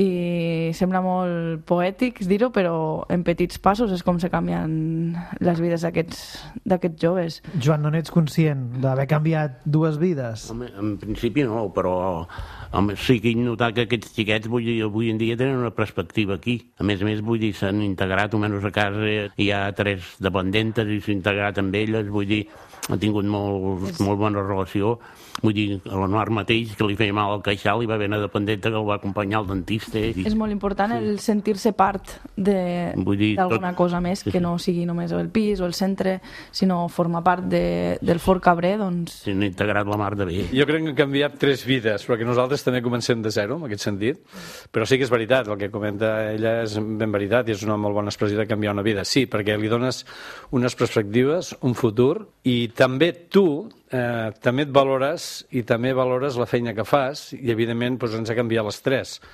[SPEAKER 21] I sembla molt poètic dir-ho, però en petits passos és com se canvien les vides d'aquests joves.
[SPEAKER 2] Joan, no n'ets conscient d'haver canviat 2 vides?
[SPEAKER 4] Home, en principi no, però sí que he notat que aquests xiquets avui en dia tenen una perspectiva aquí. A més, vull dir, s'han integrat, almenys a casa hi ha 3 dependentes i s'ha integrat amb elles, vull dir, ha tingut molt bona relació. Vull dir, a la Noir mateix, que li feia mal al queixal, hi va haver una dependenta que el va acompanyar al dentista.
[SPEAKER 21] És molt important el sentir-se part d'alguna cosa més, que no sigui només el pis o el centre, sinó formar part del Fort Cabrer, doncs...
[SPEAKER 4] S'han integrat la mar de bé.
[SPEAKER 22] Jo crec que han canviat 3 vides, perquè nosaltres també comencem de zero, en aquest sentit, però sí que és veritat, el que comenta ella és ben veritat, i és una molt bona expressió de canviar una vida. Sí, perquè li dones unes perspectives, un futur, i també tu també et valores i també valores la feina que fas, i evidentment ens ha canviat les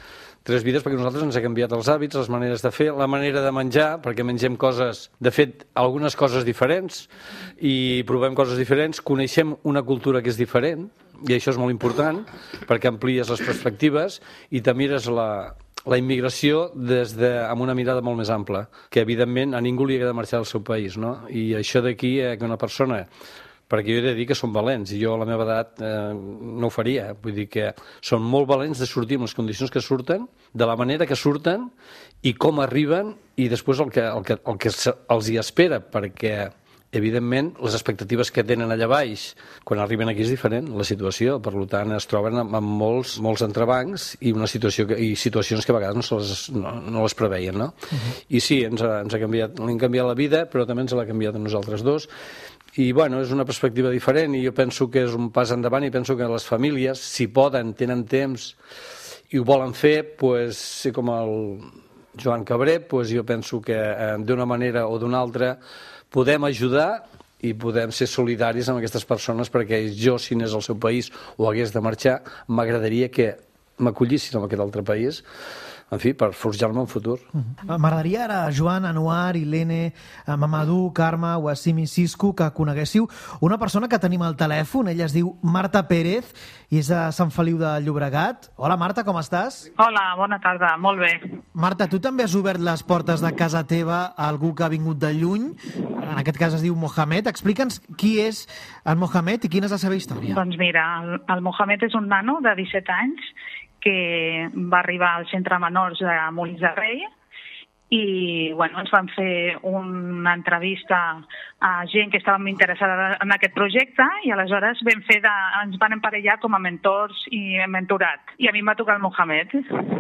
[SPEAKER 22] 3 vides, perquè nosaltres ens ha canviat els hàbits, les maneres de fer, la manera de menjar, perquè mengem coses, de fet, algunes coses diferents, i provem coses diferents, coneixem una cultura que és diferent, i això és molt important, perquè amplies les perspectives i te mires la immigració amb una mirada molt més ampla, que evidentment a ningú li agrada marxar del seu país, no? I això d'aquí que una persona... perquè jo he de dir que són valents, i jo a la meva edat no ho faria, vull dir que són molt valents de sortir en les condicions que surten, de la manera que surten, i com arriben, i després el que els hi espera, perquè evidentment les expectatives que tenen allà baix quan arriben aquí és diferent, la situació, per tant es troben amb molts entrebancs i situacions que a vegades no les preveien, no? I sí, ens ha canviat, l'hem canviat la vida, però també ens l'ha canviat a nosaltres dos. I bueno, és una perspectiva diferent, i jo penso que és un pas endavant, i penso que les famílies, si poden, tenen temps i ho volen fer, com el Joan Cabrer, jo penso que d'una manera o d'una altra podem ajudar i podem ser solidaris amb aquestes persones, perquè jo, si anés al seu país o hagués de marxar, m'agradaria que m'acollissin en aquest altre país, en fi, per forjar-me un futur.
[SPEAKER 2] M'agradaria ara, Joan, Anouar, Ilene, Mamadou, Carme, Wassim i Cisco, que coneguéssiu una persona que tenim al telèfon. Ella es diu Marta Pérez i és de Sant Feliu de Llobregat. Hola, Marta, com estàs?
[SPEAKER 9] Hola, bona tarda, molt bé.
[SPEAKER 2] Marta, tu també has obert les portes de casa teva a algú que ha vingut de lluny. En aquest cas es diu Mohamed. Explica'ns qui és el Mohamed i quina és la seva història.
[SPEAKER 9] Doncs mira, el Mohamed és un nano de 17 anys que va arribar al centre menors de Molins de Rei i ens van fer una entrevista a gent que estàvem interessada en aquest projecte i aleshores ens van emparellar com a mentors i mentorat. I a mi em va tocar el Mohamed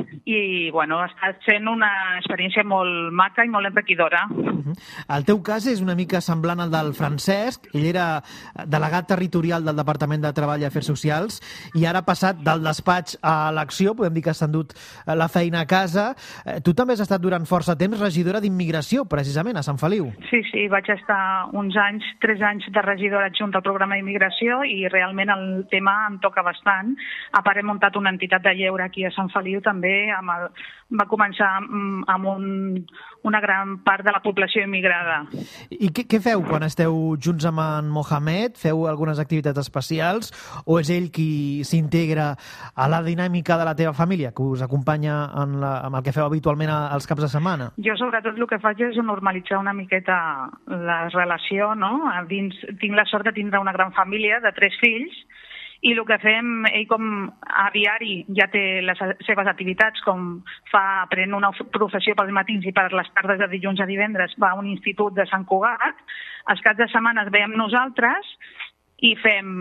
[SPEAKER 9] i ha estat sent una experiència molt maca i molt enriquidora.
[SPEAKER 2] El teu cas és una mica semblant al del Francesc. Ell era delegat territorial del Departament de Treball i Afers Socials i ara ha passat del despatx a l'acció, podem dir que s'ha endut la feina a casa. Tu també has estat durant força temps regidora d'Immigració, precisament, a Sant Feliu.
[SPEAKER 9] Sí, vaig estar uns anys, 3 anys de regidora adjunta al programa d'immigració i realment el tema em toca bastant. A part, he muntat una entitat de lleure aquí a Sant Feliu també. Va començar amb una gran part de la població immigrada.
[SPEAKER 2] I què feu quan esteu junts amb en Mohamed? Feu algunes activitats especials o és ell qui s'integra a la dinàmica de la teva família, que us acompanya amb el que feu habitualment als caps de setmana?
[SPEAKER 9] Jo sobretot el que faig és normalitzar una miqueta la relació, no? Tinc la sort de tindre una gran família de 3 fills i el que fem, ell com a diari ja té les seves activitats, com aprèn una professió pels matins i per les tardes de dilluns a divendres va a un institut de Sant Cugat. Els caps de setmana es veiem nosaltres i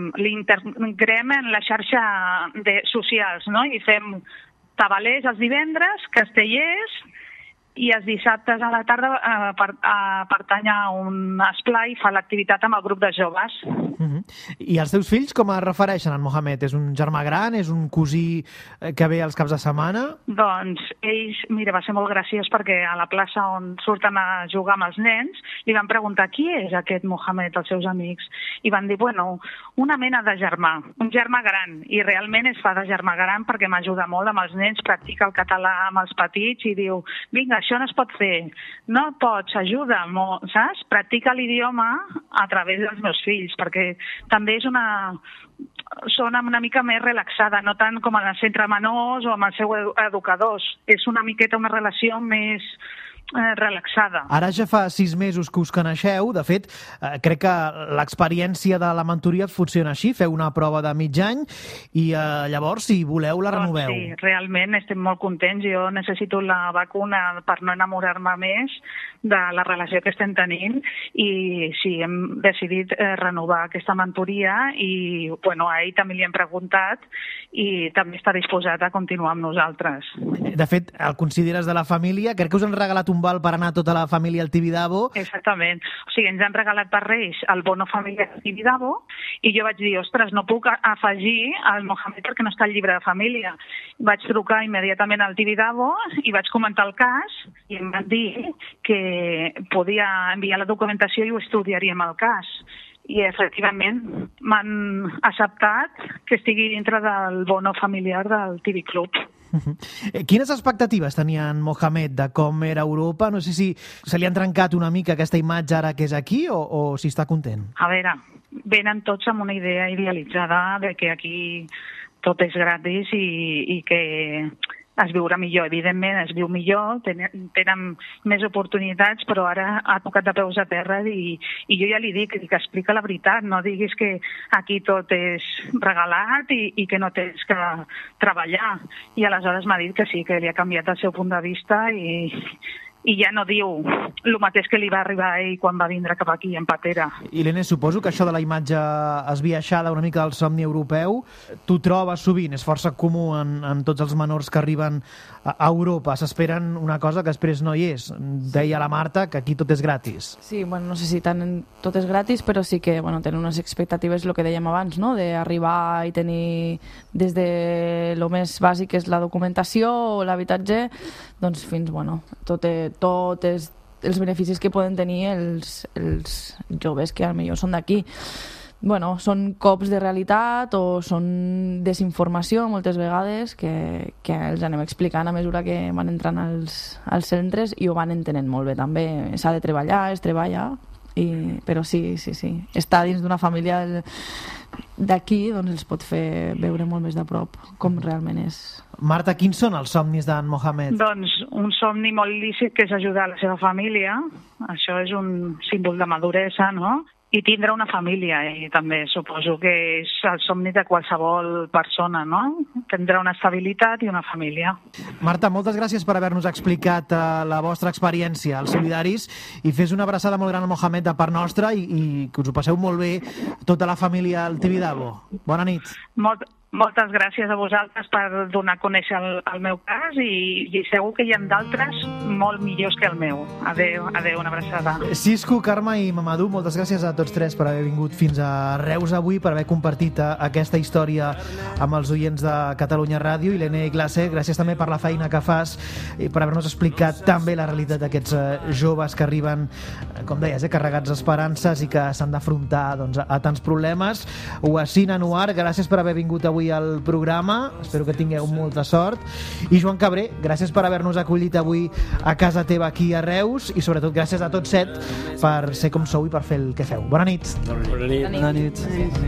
[SPEAKER 9] l'integrem en la xarxa socials, no? I fem tabalers els divendres, castellers, i els dissabtes a la tarda pertany a un esplai i fa l'activitat amb el grup de joves.
[SPEAKER 2] I els teus fills com es refereixen al Mohamed? És un germà gran? És un cosí que ve als caps de setmana? Doncs
[SPEAKER 9] ells, mira, va ser molt graciós perquè a la plaça on surten a jugar amb els nens li van preguntar qui és aquest Mohamed, els seus amics, i van dir, una mena de germà, un germà gran, i realment es fa de germà gran perquè m'ajuda molt amb els nens, practica el català amb els petits i diu, vinga, això no es pot fer, no pots, ajuda'm, saps? Practica l'idioma a través dels meus fills, perquè també és una zona una mica més relaxada, no tant com en el centre menors o amb els seus educadors. És una miqueta una relació més relaxada.
[SPEAKER 2] Ara ja fa 6 mesos que us coneixeu. De fet, crec que l'experiència de la mentoria funciona així. Feu una prova de mig any i llavors, si voleu, la renoveu.
[SPEAKER 9] Sí, realment estem molt contents. Jo necessito la vacuna per no enamorar-me més de la relació que estem tenint i sí, hem decidit renovar aquesta mentoria i a ell també li hem preguntat i també està disposat a continuar amb nosaltres.
[SPEAKER 2] De fet, el consideres de la família. Crec que us han regalat un val per anar tota la família al Tibidabo.
[SPEAKER 9] Exactament. O sigui, ens han regalat per Reis el bono familiar al Tibidabo i jo vaig dir, ostres, no puc afegir el Mohamed perquè no està al llibre de família. Vaig trucar immediatament al Tibidabo i vaig comentar el cas i em van dir que podia enviar la documentació i ho estudiaríem el cas. I efectivament m'han acceptat que estigui dintre del bono familiar del TV Club.
[SPEAKER 2] Quines expectatives tenia en Mohamed de com era Europa? No sé si se li han trencat una mica aquesta imatge ara que és aquí o si està content.
[SPEAKER 9] A veure, venen tots amb una idea idealitzada de que aquí tot és gratis i que es viurà millor. Evidentment es viu millor, tenen més oportunitats, però ara ha tocat de peus a terra i jo ja li dic que explica la veritat, no diguis que aquí tot és regalat i que no tens que treballar. I aleshores m'ha dit que sí, que li ha canviat el seu punt de vista i ja no diu el mateix que li va arribar a ell quan va vindre cap aquí en patera.
[SPEAKER 2] Ilene, suposo que això de la imatge esbiaixada una mica del somni europeu t'ho trobes sovint, és força comú en tots els menors que arriben a Europa, s'esperen una cosa que després no hi és. Deia la Marta que aquí tot és gratis.
[SPEAKER 21] Sí, no sé si tant tot és gratis, però sí que tenen unes expectatives, el que dèiem abans, no? D'arribar i tenir des de lo més bàsic, que és la documentació o l'habitatge, doncs fins, tots els beneficis que poden tenir els joves que potser són d'aquí. bueno, són cops de realitat o són desinformació moltes vegades que els anem explicant a mesura que van entrant als centres i ho van entenent molt bé també. S'ha de treballar, es treballa, però sí, estar dins d'una família d'aquí doncs els pot fer veure molt més de prop com realment és.
[SPEAKER 2] Marta, quins són els somnis d'en Mohamed?
[SPEAKER 9] Doncs un somni molt lícit que és ajudar la seva família. Això és un símbol de maduresa, no? I tindre una família, i també suposo que és el somni de qualsevol persona, no? Tindre una estabilitat i una família.
[SPEAKER 2] Marta, moltes gràcies per haver-nos explicat la vostra experiència als Solidaris i fes una abraçada molt gran al Mohamed de part nostra i que us ho passeu molt bé tota la família al Tibidabo. Bona nit.
[SPEAKER 9] Moltes gràcies a vosaltres per donar a conèixer el meu cas i segur que hi ha d'altres molt millors que el meu. Adéu, una abraçada.
[SPEAKER 2] Cisco, Carme i Mamadou, moltes gràcies a tots tres per haver vingut fins a Reus avui, per haver compartit aquesta història amb els oients de Catalunya Ràdio. I l'Ene Glaser, gràcies també per la feina que fas i per haver-nos explicat també la realitat d'aquests joves que arriben, com deies, carregats d'esperances i que s'han d'afrontar a tants problemes. Uasina Nuar, gràcies per haver vingut avui al programa, espero que tingueu molta sort, i Joan Cabré, gràcies per haver-nos acollit avui a casa teva aquí a Reus i sobretot gràcies a tots 7 per ser com sou i per fer el que feu. Bona nit.
[SPEAKER 8] Bona nit.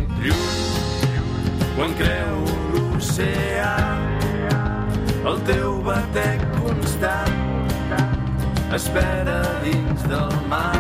[SPEAKER 3] Quan creu l'oceà el teu batec constant espera dins del mar.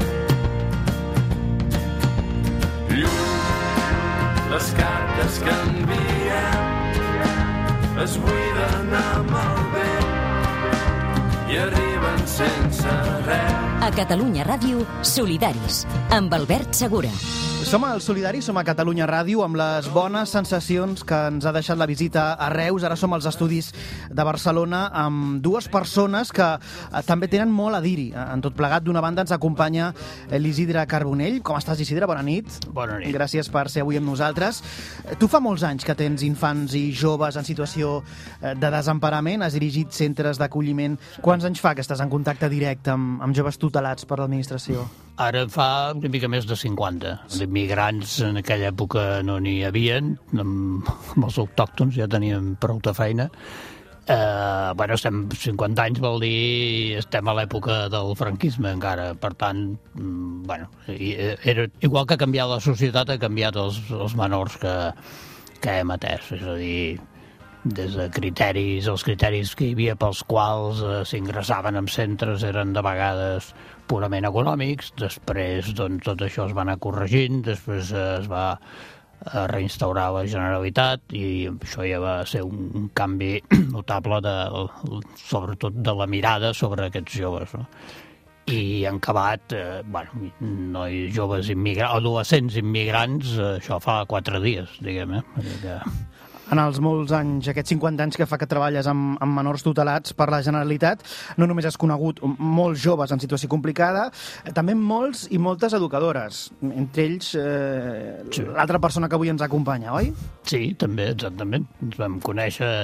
[SPEAKER 3] Les cartes que enviem es buiden amb el vent i arriben sense res.
[SPEAKER 1] A Catalunya Ràdio, Solidaris, amb Albert Segura.
[SPEAKER 2] Som al Solidari, som a Catalunya Ràdio amb les bones sensacions que ens ha deixat la visita a Reus. Ara som als estudis de Barcelona amb dues persones que també tenen molt a dir-hi. En tot plegat, d'una banda ens acompanya l'Isidre Carbonell. Com estàs, Isidre? Bona nit.
[SPEAKER 10] Bona nit.
[SPEAKER 2] Gràcies per ser avui amb nosaltres. Tu fa molts anys que tens infants i joves en situació de desemparament, has dirigit centres d'acolliment. Quants anys fa que estàs en contacte directe amb joves tutelats per l'administració?
[SPEAKER 10] Ara fa una mica més de 50. D'immigrants en aquella època no n'hi havien, amb els autòctons ja teníem prou de feina. Estem 50 anys, vol dir estem a l'època del franquisme encara, per tant, era igual que ha canviat la societat, ha canviat els menors que hem atès, és a dir, des de els criteris que hi havia pels quals s'ingressaven en centres eren de vegades purament econòmics, després tot això es va anar corregint, després es va reinstaurar la Generalitat i això ja va ser un canvi notable sobretot de la mirada sobre aquests joves, no? I han acabat joves immigrants, adolescents immigrants, això fa 4 dies, diguem,
[SPEAKER 2] En els molts anys, aquests 50 anys que fa que treballes amb menors tutelats per la Generalitat, no només has conegut molts joves en situació complicada, també molts i moltes educadores, entre ells l'altra persona que avui ens acompanya, oi?
[SPEAKER 10] Sí, també, exactament. Ens vam conèixer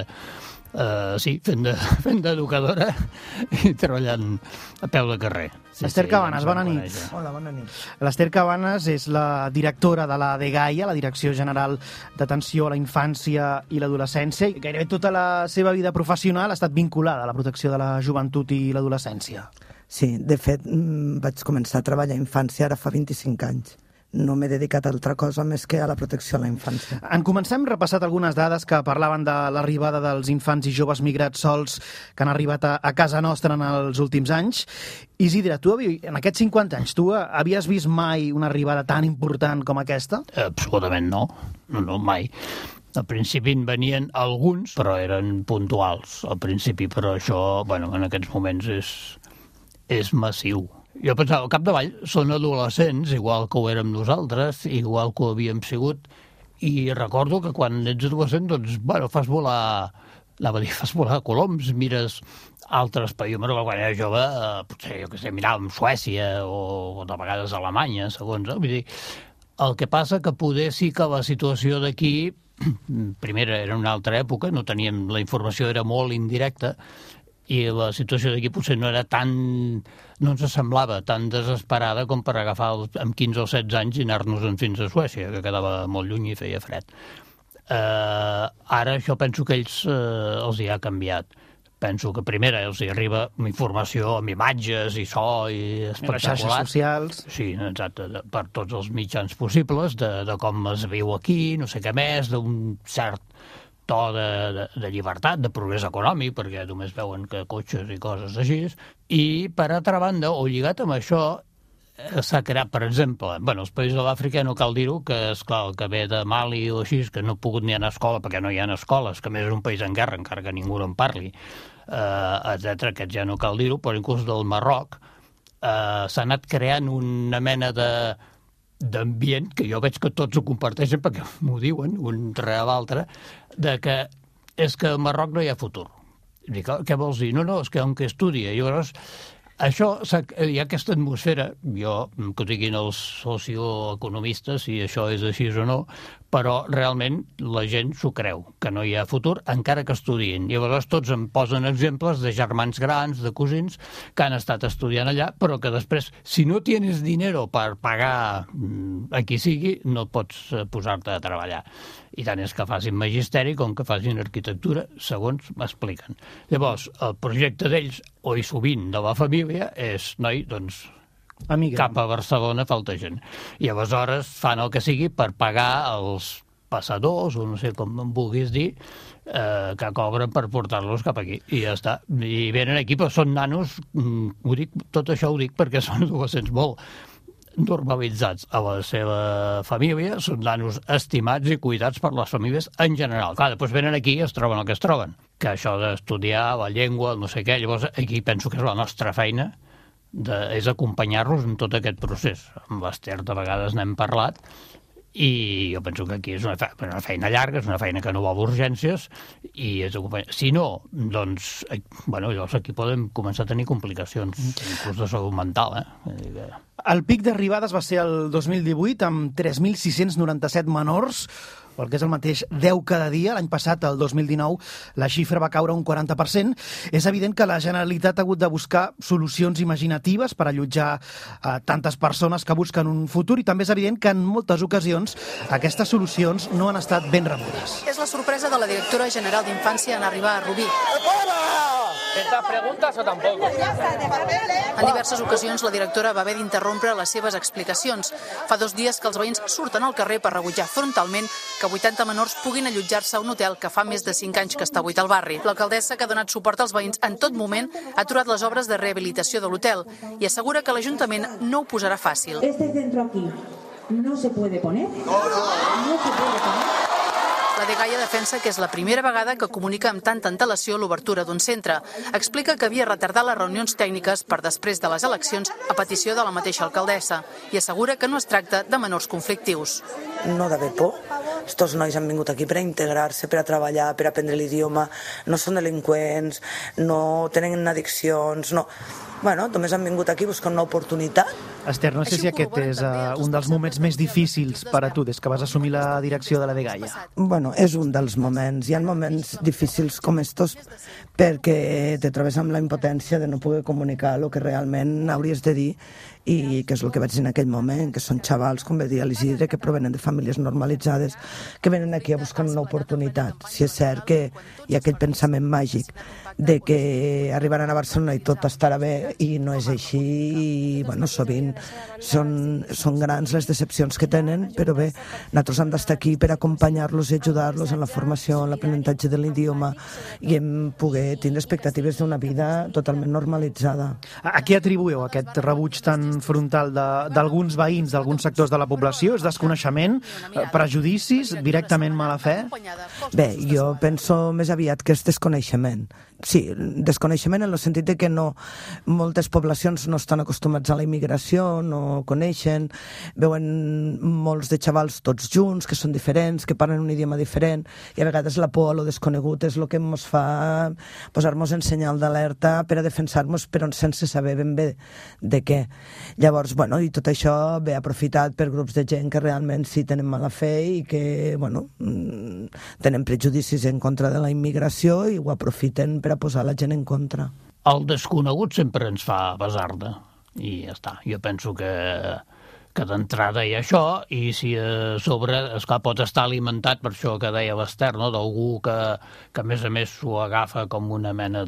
[SPEAKER 10] fent d'educadora i treballant a peu de carrer.
[SPEAKER 2] L'Ester Cabanes, bona nit.
[SPEAKER 11] Hola, bona nit.
[SPEAKER 2] L'Ester Cabanes és la directora de la DGAIA, la Direcció General d'Atenció a la Infància i l'Adolescència, i gairebé tota la seva vida professional ha estat vinculada a la protecció de la joventut i l'adolescència.
[SPEAKER 11] Sí, de fet, vaig començar a treballar a infància ara fa 25 anys. No m'he dedicat a altra cosa més que a la protecció a la infància.
[SPEAKER 2] En comencem repassat algunes dades que parlaven de l'arribada dels infants i joves migrats sols que han arribat a casa nostra en els últims anys. Isidre, tu en aquests 50 anys, tu havies vist mai una arribada tan important com aquesta?
[SPEAKER 10] Absolutament no. No, mai. Al principi en venien alguns, però eren puntuals al principi, però això, en aquests moments és massiu. Jo pensava, al capdavall són adolescents, igual que ho érem nosaltres, igual que ho havíem sigut, i recordo que quan ets adolescent, fas volar coloms, mires altres països. Quan era jove, potser, miràvem Suècia o de vegades Alemanya, segons. Vull dir, el que passa que poder sí que la situació d'aquí, primer era una altra època, no teníem, la informació era molt indirecta, i la situació d'aquí potser no ens semblava tan desesperada com per agafar amb 15 o 16 anys i anar-nos-en fins a Suècia, que quedava molt lluny i feia fred. Ara això penso que ells els hi ha canviat. Penso que primera els hi arriba informació amb imatges i so i espectacular.
[SPEAKER 2] Les xarxes socials.
[SPEAKER 10] Sí, exacte, per tots els mitjans possibles, de com es viu aquí, no sé què més, d'un cert to de llibertat, de progrés econòmic, perquè només veuen que cotxes i coses així. I, per altra banda, o lligat amb això, s'ha creat, per exemple, els països de l'Àfrica no cal dir-ho, que és clar, el que ve de Mali o així, que no ha pogut ni anar a escola perquè no hi ha escoles, que a més és un país en guerra, encara que ningú no en parli, etc. Aquest ja no cal dir-ho, però inclús del Marroc s'ha anat creant una mena d'ambient, que jo veig que tots ho comparteixen perquè m'ho diuen, un darrere l'altre, de que és que al Marroc no hi ha futur. Dic, què vols dir? No, és que on que estudia. I llavors, això, hi ha aquesta atmosfera, jo, que ho diguin els socioeconomistes, si això és així o no, però realment la gent s'ho creu, que no hi ha futur, encara que estudien. I llavors tots em posen exemples de germans grans, de cosins, que han estat estudiant allà, però que després, si no tienes dinero per pagar a qui sigui, no pots posar-te a treballar. I tant és que facin magisteri com que facin arquitectura, segons m'expliquen. Llavors, el projecte d'ells, o i sovint de la família, és, noi, doncs, cap a Barcelona falta gent. I aleshores fan el que sigui per pagar els passadors, o no sé com em vulguis dir, que cobren per portar-los cap aquí. I ja està. I venen aquí, però són nanos, tot això ho dic perquè són adolescents molt normalitzats a la seva família, són nanos estimats i cuidats per les famílies en general. Clar, després venen aquí i es troben el que es troben, que això d'estudiar la llengua, no sé què, llavors aquí penso que és la nostra feina, és acompanyar-los en tot aquest procés. Amb l'Ester de vegades n'hem parlat i jo penso que aquí és una feina llarga, és una feina que no va d'urgències i és acompanyar. Si no, doncs, llavors aquí podem començar a tenir complicacions, inclús de salut mental,
[SPEAKER 2] El pic d'arribades va ser el 2018 amb 3.697 menors, el que és el mateix 10 cada dia. L'any passat, el 2019, la xifra va caure un 40%. És evident que la Generalitat ha hagut de buscar solucions imaginatives per allotjar tantes persones que busquen un futur i també és evident que en moltes ocasions aquestes solucions no han estat ben rebudes.
[SPEAKER 13] És la sorpresa de la directora general d'Infància en arribar a Rubí.
[SPEAKER 14] ¿Estas preguntas o tampoco?
[SPEAKER 13] En diverses ocasions la directora va haver d'interrompre les seves explicacions. Fa 2 dies que els veïns surten al carrer per rebutjar frontalment que 80 menors puguin allotjar-se a un hotel que fa més de 5 anys que està buit al barri. L'alcaldessa, que ha donat suport als veïns en tot moment, ha aturat les obres de rehabilitació de l'hotel i assegura que l'Ajuntament no ho posarà fàcil.
[SPEAKER 15] Este centro aquí no se puede poner. No se puede poner.
[SPEAKER 13] La dgaia defensa que és la primera vegada que comunica amb tanta antelació l'obertura d'un centre. Explica que havia retardat les reunions tècniques per després de les eleccions a petició de la mateixa alcaldessa i assegura que no es tracta de menors conflictius.
[SPEAKER 11] No d'haver por. Estos nois han vingut aquí per a integrar-se, per a treballar, per a aprendre l'idioma. No són delinqüents, no tenen addiccions, no... Només han vingut aquí buscant una oportunitat.
[SPEAKER 2] Esther, no sé si aquest és un dels moments més difícils per a tu des que vas assumir la direcció de la dgaia.
[SPEAKER 11] És un dels moments. Hi ha moments difícils com estos perquè te trobes amb la impotència de no poder comunicar el que realment hauries de dir i que és el que vaig dir en aquell moment, que són xavals, com va dir l'Isidre, que provenen de famílies normalitzades, que venen aquí a buscar una oportunitat. Si és cert que hi ha aquell pensament màgic de que arribaran a Barcelona i tot estarà bé i no és així i sovint són grans les decepcions que tenen, però bé, nosaltres hem d'estar aquí per acompanyar-los i ajudar-los en la formació, en l'aprenentatge de l'idioma i en poder tindre expectatives d'una vida totalment normalitzada.
[SPEAKER 2] A què atribuïu aquest rebuig tan frontal d'alguns veïns, d'alguns sectors de la població? És desconeixement, prejudicis, directament mala fe?
[SPEAKER 11] Bé, jo penso més aviat que és desconeixement. Sí, desconeixement en el sentit de que moltes poblacions no estan acostumats a la immigració, no coneixen, veuen molts de xavals tots junts, que són diferents, que parlen un idioma diferent, i a vegades la por a lo desconegut és el que ens fa posar-nos en senyal d'alerta per a defensar-nos, però sense saber ben bé de què. Llavors, i tot això ve aprofitat per grups de gent que realment sí tenen mala fe i que, tenen prejudicis en contra de la immigració i ho aprofiten per per a posar la gent en contra.
[SPEAKER 10] El desconegut sempre ens fa basarda, i ja està. Jo penso que d'entrada hi ha això, i si a sobre pot estar alimentat per això que deia l'Ester, no? D'algú que a més s'ho agafa com una mena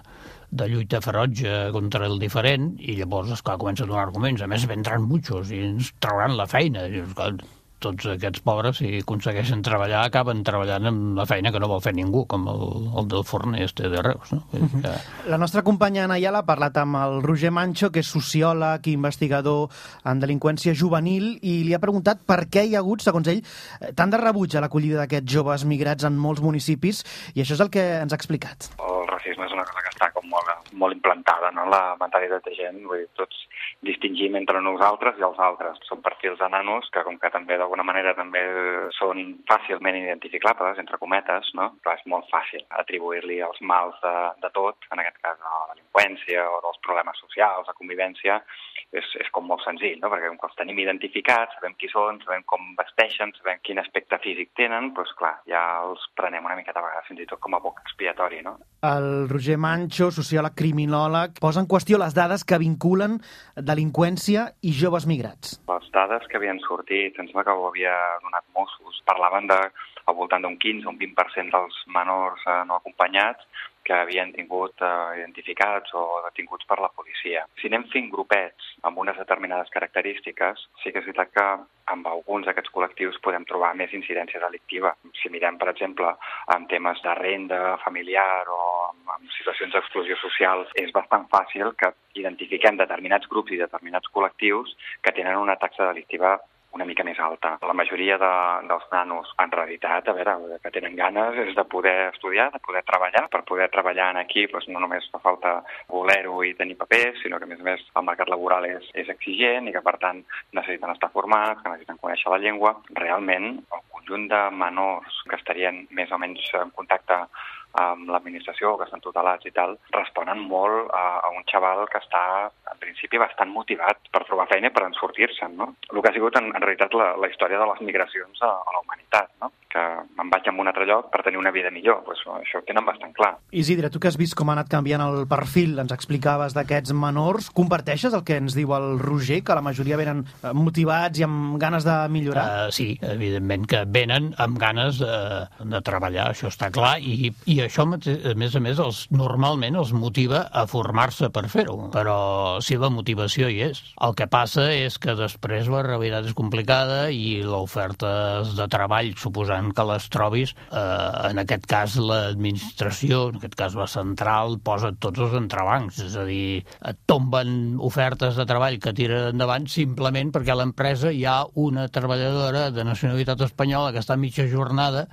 [SPEAKER 10] de lluita ferotge contra el diferent, i llavors, esclar, comença a donar arguments. A més, vendran muchos i ens trauran la feina. I, esclar, tots aquests pobres, si aconsegueixen treballar, acaben treballant amb la feina que no vol fer ningú, com el del forner de Reus. No?
[SPEAKER 2] La nostra companya Ana Ayala ha parlat amb el Roger Mancho, que és sociòleg i investigador en delinqüència juvenil, i li ha preguntat per què hi ha hagut, segons ell, tant de rebuig a l'acollida d'aquests joves migrats en molts municipis, i això és el que ens ha explicat.
[SPEAKER 12] El racisme és una cosa que està com molt implantada, no? La mentalitat de gent, vull dir, tots distingim entre nosaltres i els altres. Són perfils de nanos que, com que també d'alguna manera també són fàcilment identificables, entre cometes, no? Però és molt fàcil atribuir-li els mals de tot, en aquest cas de la delinqüència o dels problemes socials, de convivència, és com molt senzill, no? Perquè com que els tenim identificats, sabem qui són, sabem com vesteixen, sabem quin aspecte físic tenen, doncs clar, ja els prenem una miqueta a vegades fins i tot com a boc expiatori, no?
[SPEAKER 2] El Roger Mancho, sociòleg criminòleg, posa en qüestió les dades que vinculen delinqüència i joves migrats.
[SPEAKER 12] Les dades que havien sortit, em sembla que ho havia donat Mossos, parlaven al voltant d'un 15 o un 20% dels menors no acompanyats que havien tingut identificats o detinguts per la policia. Si anem fent grupets amb unes determinades característiques, sí que és veritat que amb alguns d'aquests col·lectius podem trobar més incidència delictiva. Si mirem, per exemple, en temes de renda familiar o en situacions d'exclusió social, és bastant fàcil que identifiquem determinats grups i determinats col·lectius que tenen una taxa delictiva una mica més alta. La majoria dels nanos, en realitat, a veure, que tenen ganes és de poder estudiar, de poder treballar. Per poder treballar aquí doncs no només fa falta voler-ho i tenir papers, sinó que, a més, el mercat laboral és exigent i que, per tant, necessiten estar formats, que necessiten conèixer la llengua. Realment, el conjunt de menors que estarien més o menys en contacte amb l'administració, que estan tutelats i tal, responen molt a un xaval que està, en principi, bastant motivat per trobar feina i per en sortir-se'n, no? El que ha sigut, en realitat, la història de les migracions a la humanitat, no? Que me'n vaig a un altre lloc per tenir una vida millor, doncs això ho tenen bastant clar.
[SPEAKER 2] Isidre, tu que has vist com ha anat canviant el perfil, ens explicaves d'aquests menors, comparteixes el que ens diu el Roger, que la majoria venen motivats i amb ganes de millorar?
[SPEAKER 10] Sí, evidentment que venen amb ganes de treballar, això està clar, i això, a més, normalment els motiva a formar-se per fer-ho, però si la motivació hi és. El que passa és que després la realitat és complicada i l'oferta de treball, suposant que les trobis, en aquest cas l'administració, en aquest cas la central, posa tots els entrebancs, és a dir, et tomben ofertes de treball que tiren endavant simplement perquè a l'empresa hi ha una treballadora de nacionalitat espanyola que està a mitja jornada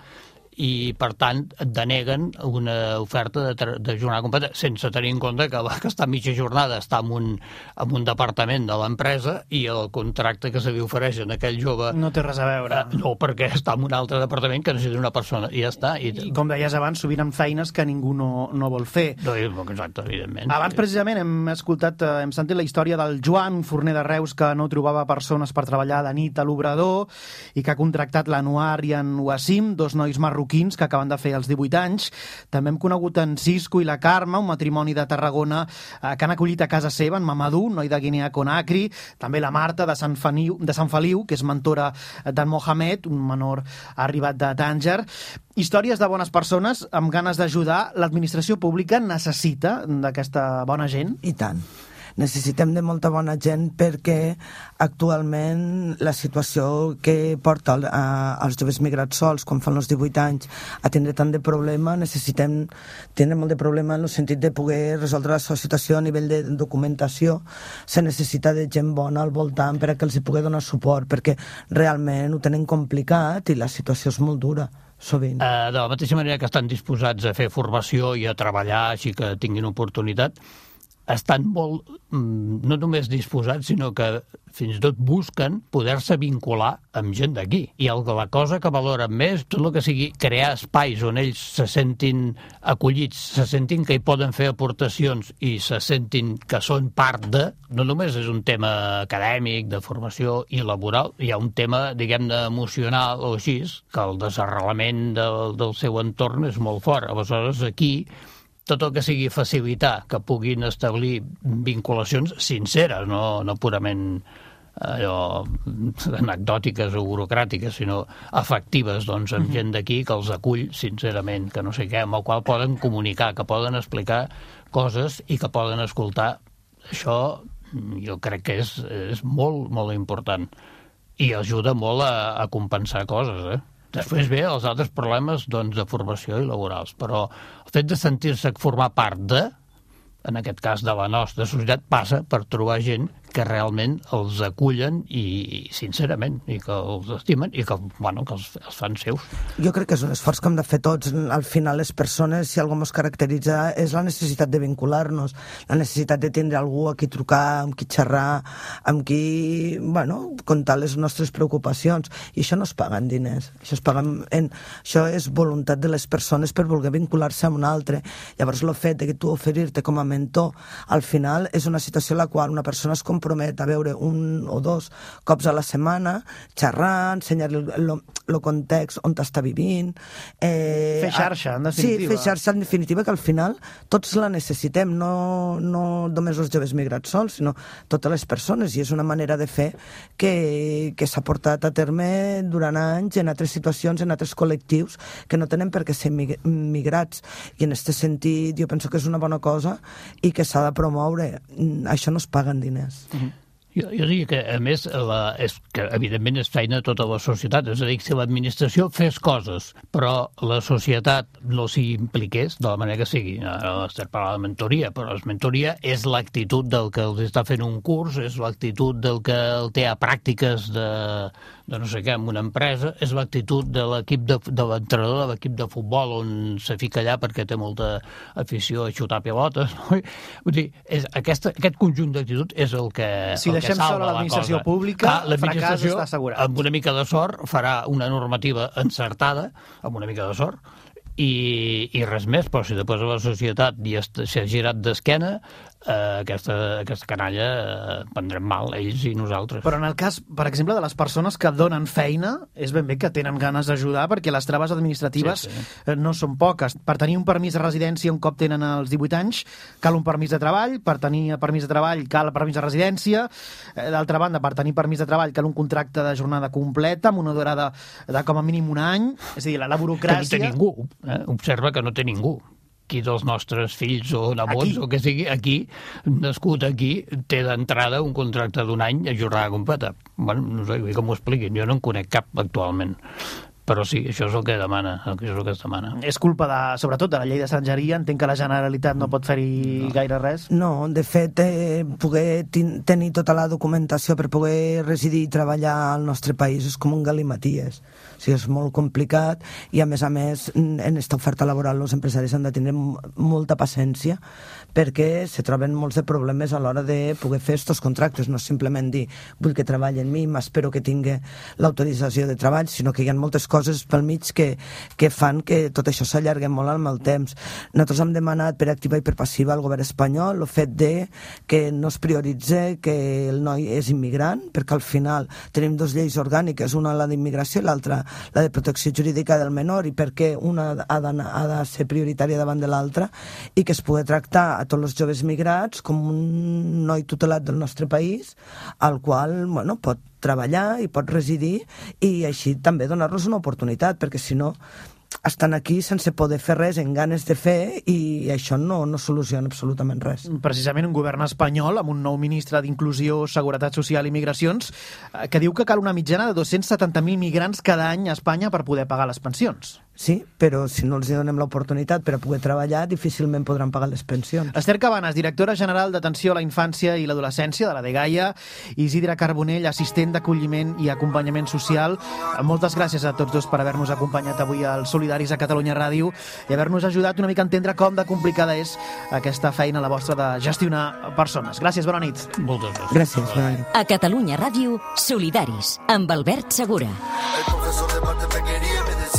[SPEAKER 10] i, per tant, et deneguen una oferta de jornada completa, sense tenir en compte que la que està a mitja jornada està en un departament de l'empresa i el contracte que se li ofereix a aquell jove...
[SPEAKER 2] No té res a veure.
[SPEAKER 10] No, perquè està en un altre departament que necessita una persona, i ja està.
[SPEAKER 2] I com deies abans, sovint amb feines que ningú no vol fer.
[SPEAKER 10] No, exacte, evidentment.
[SPEAKER 2] Abans, precisament, hem sentit la història del Joan, un forner de Reus que no trobava persones per treballar de nit a l'obrador i que ha contractat l'Anuar i en Wassim, dos nois marroquins que acaben de fer els 18 anys. També hem conegut en Cisco i la Carme, un matrimoni de Tarragona que han acollit a casa seva en Mamadou, noi de Guinea Conakry, també la Marta de Sant Feliu, que és mentora d'en Mohamed, un menor arribat de Tànger. Històries de bones persones amb ganes d'ajudar. L'administració pública necessita d'aquesta bona gent?
[SPEAKER 11] I tant. Necessitem de molta bona gent perquè actualment la situació que porta als joves migrats sols quan fan els 18 anys a tindre tant de problema, necessitem tindre molt de problema en el sentit de poder resoldre la seva situació a nivell de documentació. Se necessita de gent bona al voltant per a que els hi pugui donar suport, perquè realment ho tenen complicat i la situació és molt dura. Sovint.
[SPEAKER 10] De la mateixa manera que estan disposats a fer formació i a treballar així que tinguin oportunitat, estan molt, no només disposats, sinó que fins i tot busquen poder-se vincular amb gent d'aquí. I la cosa que valoren més, tot el que sigui crear espais on ells se sentin acollits, se sentin que hi poden fer aportacions i se sentin que són part de, no només és un tema acadèmic, de formació i laboral, hi ha un tema, diguem-ne, emocional o així, que el desarrelament del seu entorn és molt fort. Aleshores, aquí tot el que sigui facilitar que puguin establir vinculacions sinceres, no purament allò anecdòtiques o burocràtiques, sinó afectives, doncs, amb gent d'aquí que els acull sincerament, que no sé què, amb el qual poden comunicar, que poden explicar coses i que poden escoltar. Això jo crec que és molt, molt important i ajuda molt a compensar coses, Després ve els altres problemes doncs, de formació i laborals, però el fet de sentir-se formar part en aquest cas de la nostra societat, passa per trobar gent que realment els acullen i sincerament, i que els estimen i que els fan seus.
[SPEAKER 11] Jo crec que és un esforç que hem de fer tots. Al final les persones, si alguna cosa ens caracteritza, és la necessitat de vincular-nos, la necessitat de tindre algú a qui trucar, amb qui xerrar, amb qui, contar les nostres preocupacions. I això no es paga en diners. Això és voluntat de les persones per voler vincular-se amb un altre. Llavors, el fet de que tu oferir-te com a mentor, al final és una situació en la qual una persona es compromet a veure 1 o 2 cops a la setmana, xerrar, ensenyar-li el context on està vivint.
[SPEAKER 2] Fer xarxa, en definitiva.
[SPEAKER 11] Sí, fer xarxa, en definitiva, que al final tots la necessitem, no només els joves migrats sols, sinó totes les persones, i és una manera de fer que s'ha portat a terme durant anys en altres situacions, en altres col·lectius que no tenen per què ser migrats, i en aquest sentit jo penso que és una bona cosa i que s'ha de promoure. Això no es paga en diners.
[SPEAKER 10] Jo diria que, a més, que evidentment és feina de tota la societat. És a dir, si l'administració fes coses, però la societat no s'hi impliqués, de la manera que sigui. Ara estem parlant de mentoria, però la mentoria és l'actitud del que els està fent un curs, és l'actitud del que el té a pràctiques de no sé què, en una empresa, és l'actitud de l'equip de l'entrenador de l'equip de futbol, on se fica allà perquè té molta afició a xutar pilotes. Vull dir, aquest conjunt d'actitud és el que
[SPEAKER 2] si deixem sola l'administració pública, el fracàs està assegurat.
[SPEAKER 10] Amb una mica de sort farà una normativa encertada, amb una mica de sort, i res més, però si després la societat s'ha girat d'esquena, aquesta canalla prendrem mal, ells i nosaltres.
[SPEAKER 2] Però en el cas, per exemple, de les persones que donen feina, és ben bé que tenen ganes d'ajudar, perquè les traves administratives no són poques. Per tenir un permís de residència un cop tenen els 18 anys, cal un permís de treball, per tenir permís de treball cal el permís de residència, d'altra banda, per tenir permís de treball cal un contracte de jornada completa, amb una durada de com a mínim un any, és a dir, la burocràcia...
[SPEAKER 10] Que no té ningú, observa que no té ningú. Qui dels nostres fills o nebots o que sigui aquí, nascut aquí, té d'entrada un contracte d'un any a jornada completa. Bueno, no sé com ho expliquin, jo no en conec cap actualment. Però sí, això és el que demana, És culpa,
[SPEAKER 2] sobretot, de la llei d'estrangeria. Entenc que la Generalitat no pot fer-hi gaire res.
[SPEAKER 11] No, de fet, poder tenir tota la documentació per poder residir i treballar al nostre país és com un galimaties. O sigui, és molt complicat i, a més, en aquesta oferta laboral els empresaris han de tenir molta paciència perquè se troben molts de problemes a l'hora de poder fer aquests contractes. No simplement dir, vull que treballi en mi, m'espero que tingui l'autorització de treball, sinó que hi ha moltes coses pel mig que fan que tot això s'allargui molt amb el temps. Nosaltres hem demanat per activa i per passiva al govern espanyol el fet de que no es prioritzi que el noi és immigrant, perquè al final tenim dues lleis orgàniques, una la d'immigració i l'altra la de protecció jurídica del menor, i perquè una ha de ser prioritària davant de l'altra, i que es pugui tractar a tots els joves migrats com un noi tutelat del nostre país, al qual pot treballar i pot residir, i així també donar-los una oportunitat, perquè si no estan aquí sense poder fer res, en ganes de fer, i això no soluciona absolutament res.
[SPEAKER 2] Precisament un govern espanyol amb un nou ministre d'Inclusió, Seguretat Social i Migracions que diu que cal una mitjana de 270.000 migrants cada any a Espanya per poder pagar les pensions.
[SPEAKER 11] Sí, però si no els donem l'oportunitat per a poder treballar, difícilment podran pagar les pensions.
[SPEAKER 2] Esther Cabanes, directora general d'Atenció a la Infància i l'Adolescència de la Degaia, Isidre Carbonell, assistent d'acolliment i acompanyament social. Moltes gràcies a tots dos per haver-nos acompanyat avui als Solidaris a Catalunya Ràdio i haver-nos ajudat una mica a entendre com de complicada és aquesta feina, la vostra, de gestionar persones. Gràcies, bona nit.
[SPEAKER 10] Moltes gràcies.
[SPEAKER 11] Gràcies, bona nit.
[SPEAKER 1] A Catalunya Ràdio, Solidaris, amb Albert Segura.
[SPEAKER 3] El profesor de parte me quería, me decía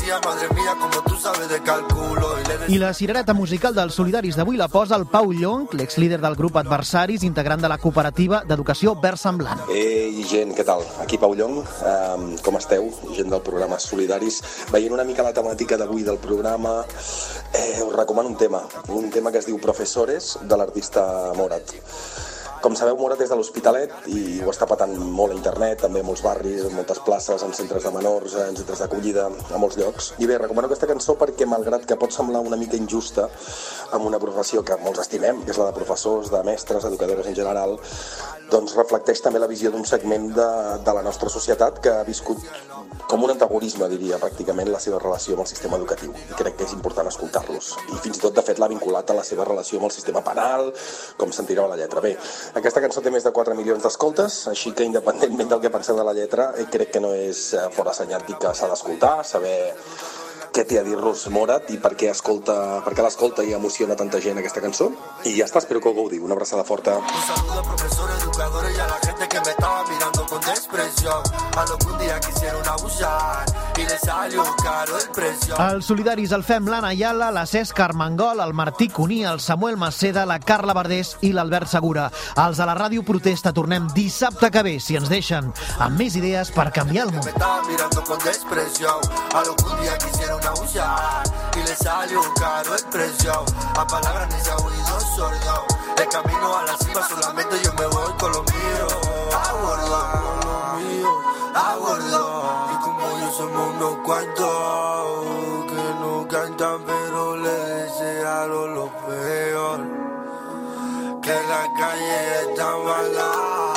[SPEAKER 3] mía, como tú sabes de cálculo.
[SPEAKER 2] I la cirereta musical dels solidaris d'avui la posa el Pau Llonch, l'exlíder del grup Adversaris, integrant de la cooperativa d'educació Versemblant.
[SPEAKER 6] Ei, gent, què tal? Aquí Pau Llonch, com esteu? Gent del programa Solidaris. Veient una mica la temàtica d'avui del programa, us recomano un tema que es diu Professores, de l'artista Morat. Com sabeu, Morat és de l'Hospitalet i ho està patant molt a internet, també a molts barris, en moltes places, en centres de menors, en centres d'acollida, a molts llocs. I bé, recomano aquesta cançó perquè, malgrat que pot semblar una mica injusta amb una professió que molts estimem, que és la de professors, de mestres, educadores en general, doncs reflecteix també la visió d'un segment de la nostra societat que ha viscut com un antagonisme, diria, pràcticament la seva relació amb el sistema educatiu. I crec que és important escoltar-los. I fins i tot, de fet, l'ha vinculat a la seva relació amb el sistema penal, com sentireu a la lletra. Bé, aquesta cançó té més de 4 milions d'escoltes, així que, independentment del que penseu de la lletra, crec que no és fora assenyat dir que s'ha d'escoltar, saber què té a dir-nos Morat i per què l'escolta i emociona tanta gent aquesta cançó. I ja està, espero que ho gaudiu. Una abraçada forta.
[SPEAKER 3] Un saludo a profesores, educadores y a la gente que me estaba mirando con desprecio. A lo que un día quisieron abusar y les salió caro el precio.
[SPEAKER 2] Els solidaris el fem l'Anna Ayala, la Cesc Armengol, el Martí Cuní, el Samuel Maceda, la Carla Verdés i l'Albert Segura. Els de la Ràdio Protesta tornem dissabte que ve, si ens deixen, amb més idees per canviar el món.
[SPEAKER 3] Me estaba mirando con desprecio. A lo que un día quisieron abusar y les salió caro el precio. A palabras ni se oído sordo. El camino a la cima solamente yo me voy con lo mío. A bordo, con lo mío, a bordo. Y como yo somos unos cuantos que no cantan pero le desearon lo peor. Que la calle está mala,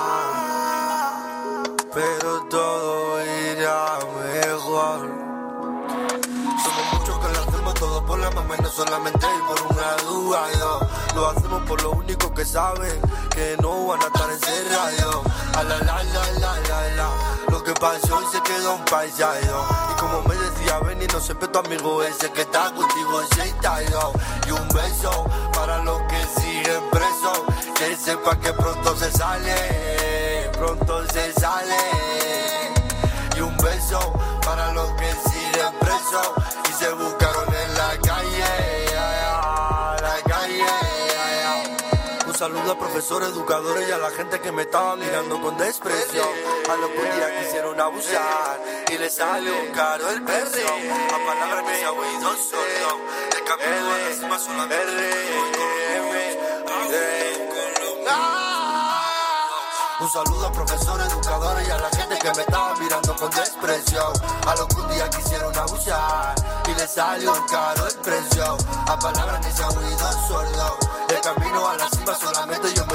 [SPEAKER 3] pero todo irá mejor. Somos muchos que lo hacemos todo por la mamá y no solamente por una duda, yo. Lo hacemos por lo único que saben, que no van a estar encerrados. A la, lo que pasó y se quedó un paisaje. Y como me decía Benny, no siempre tu amigo ese que está contigo ese tallo. Y un beso para los que siguen presos, que sepan que pronto se sale. Y un beso para los que siguen presos y se buscaron en la calle. Un saludo a profesores, educadores y a la gente que me estaba mirando con desprecio. A los que un día quisieron abusar y les salió caro el precio. A palabras que se ha oído sordo. El camino a la cima solamente. Un saludo a profesores, educadores y a la gente que me estaba mirando con desprecio. A los que un día quisieron abusar y les salió caro el precio. A palabras ni se ha oído sordo. El camino a la cima solamente yo me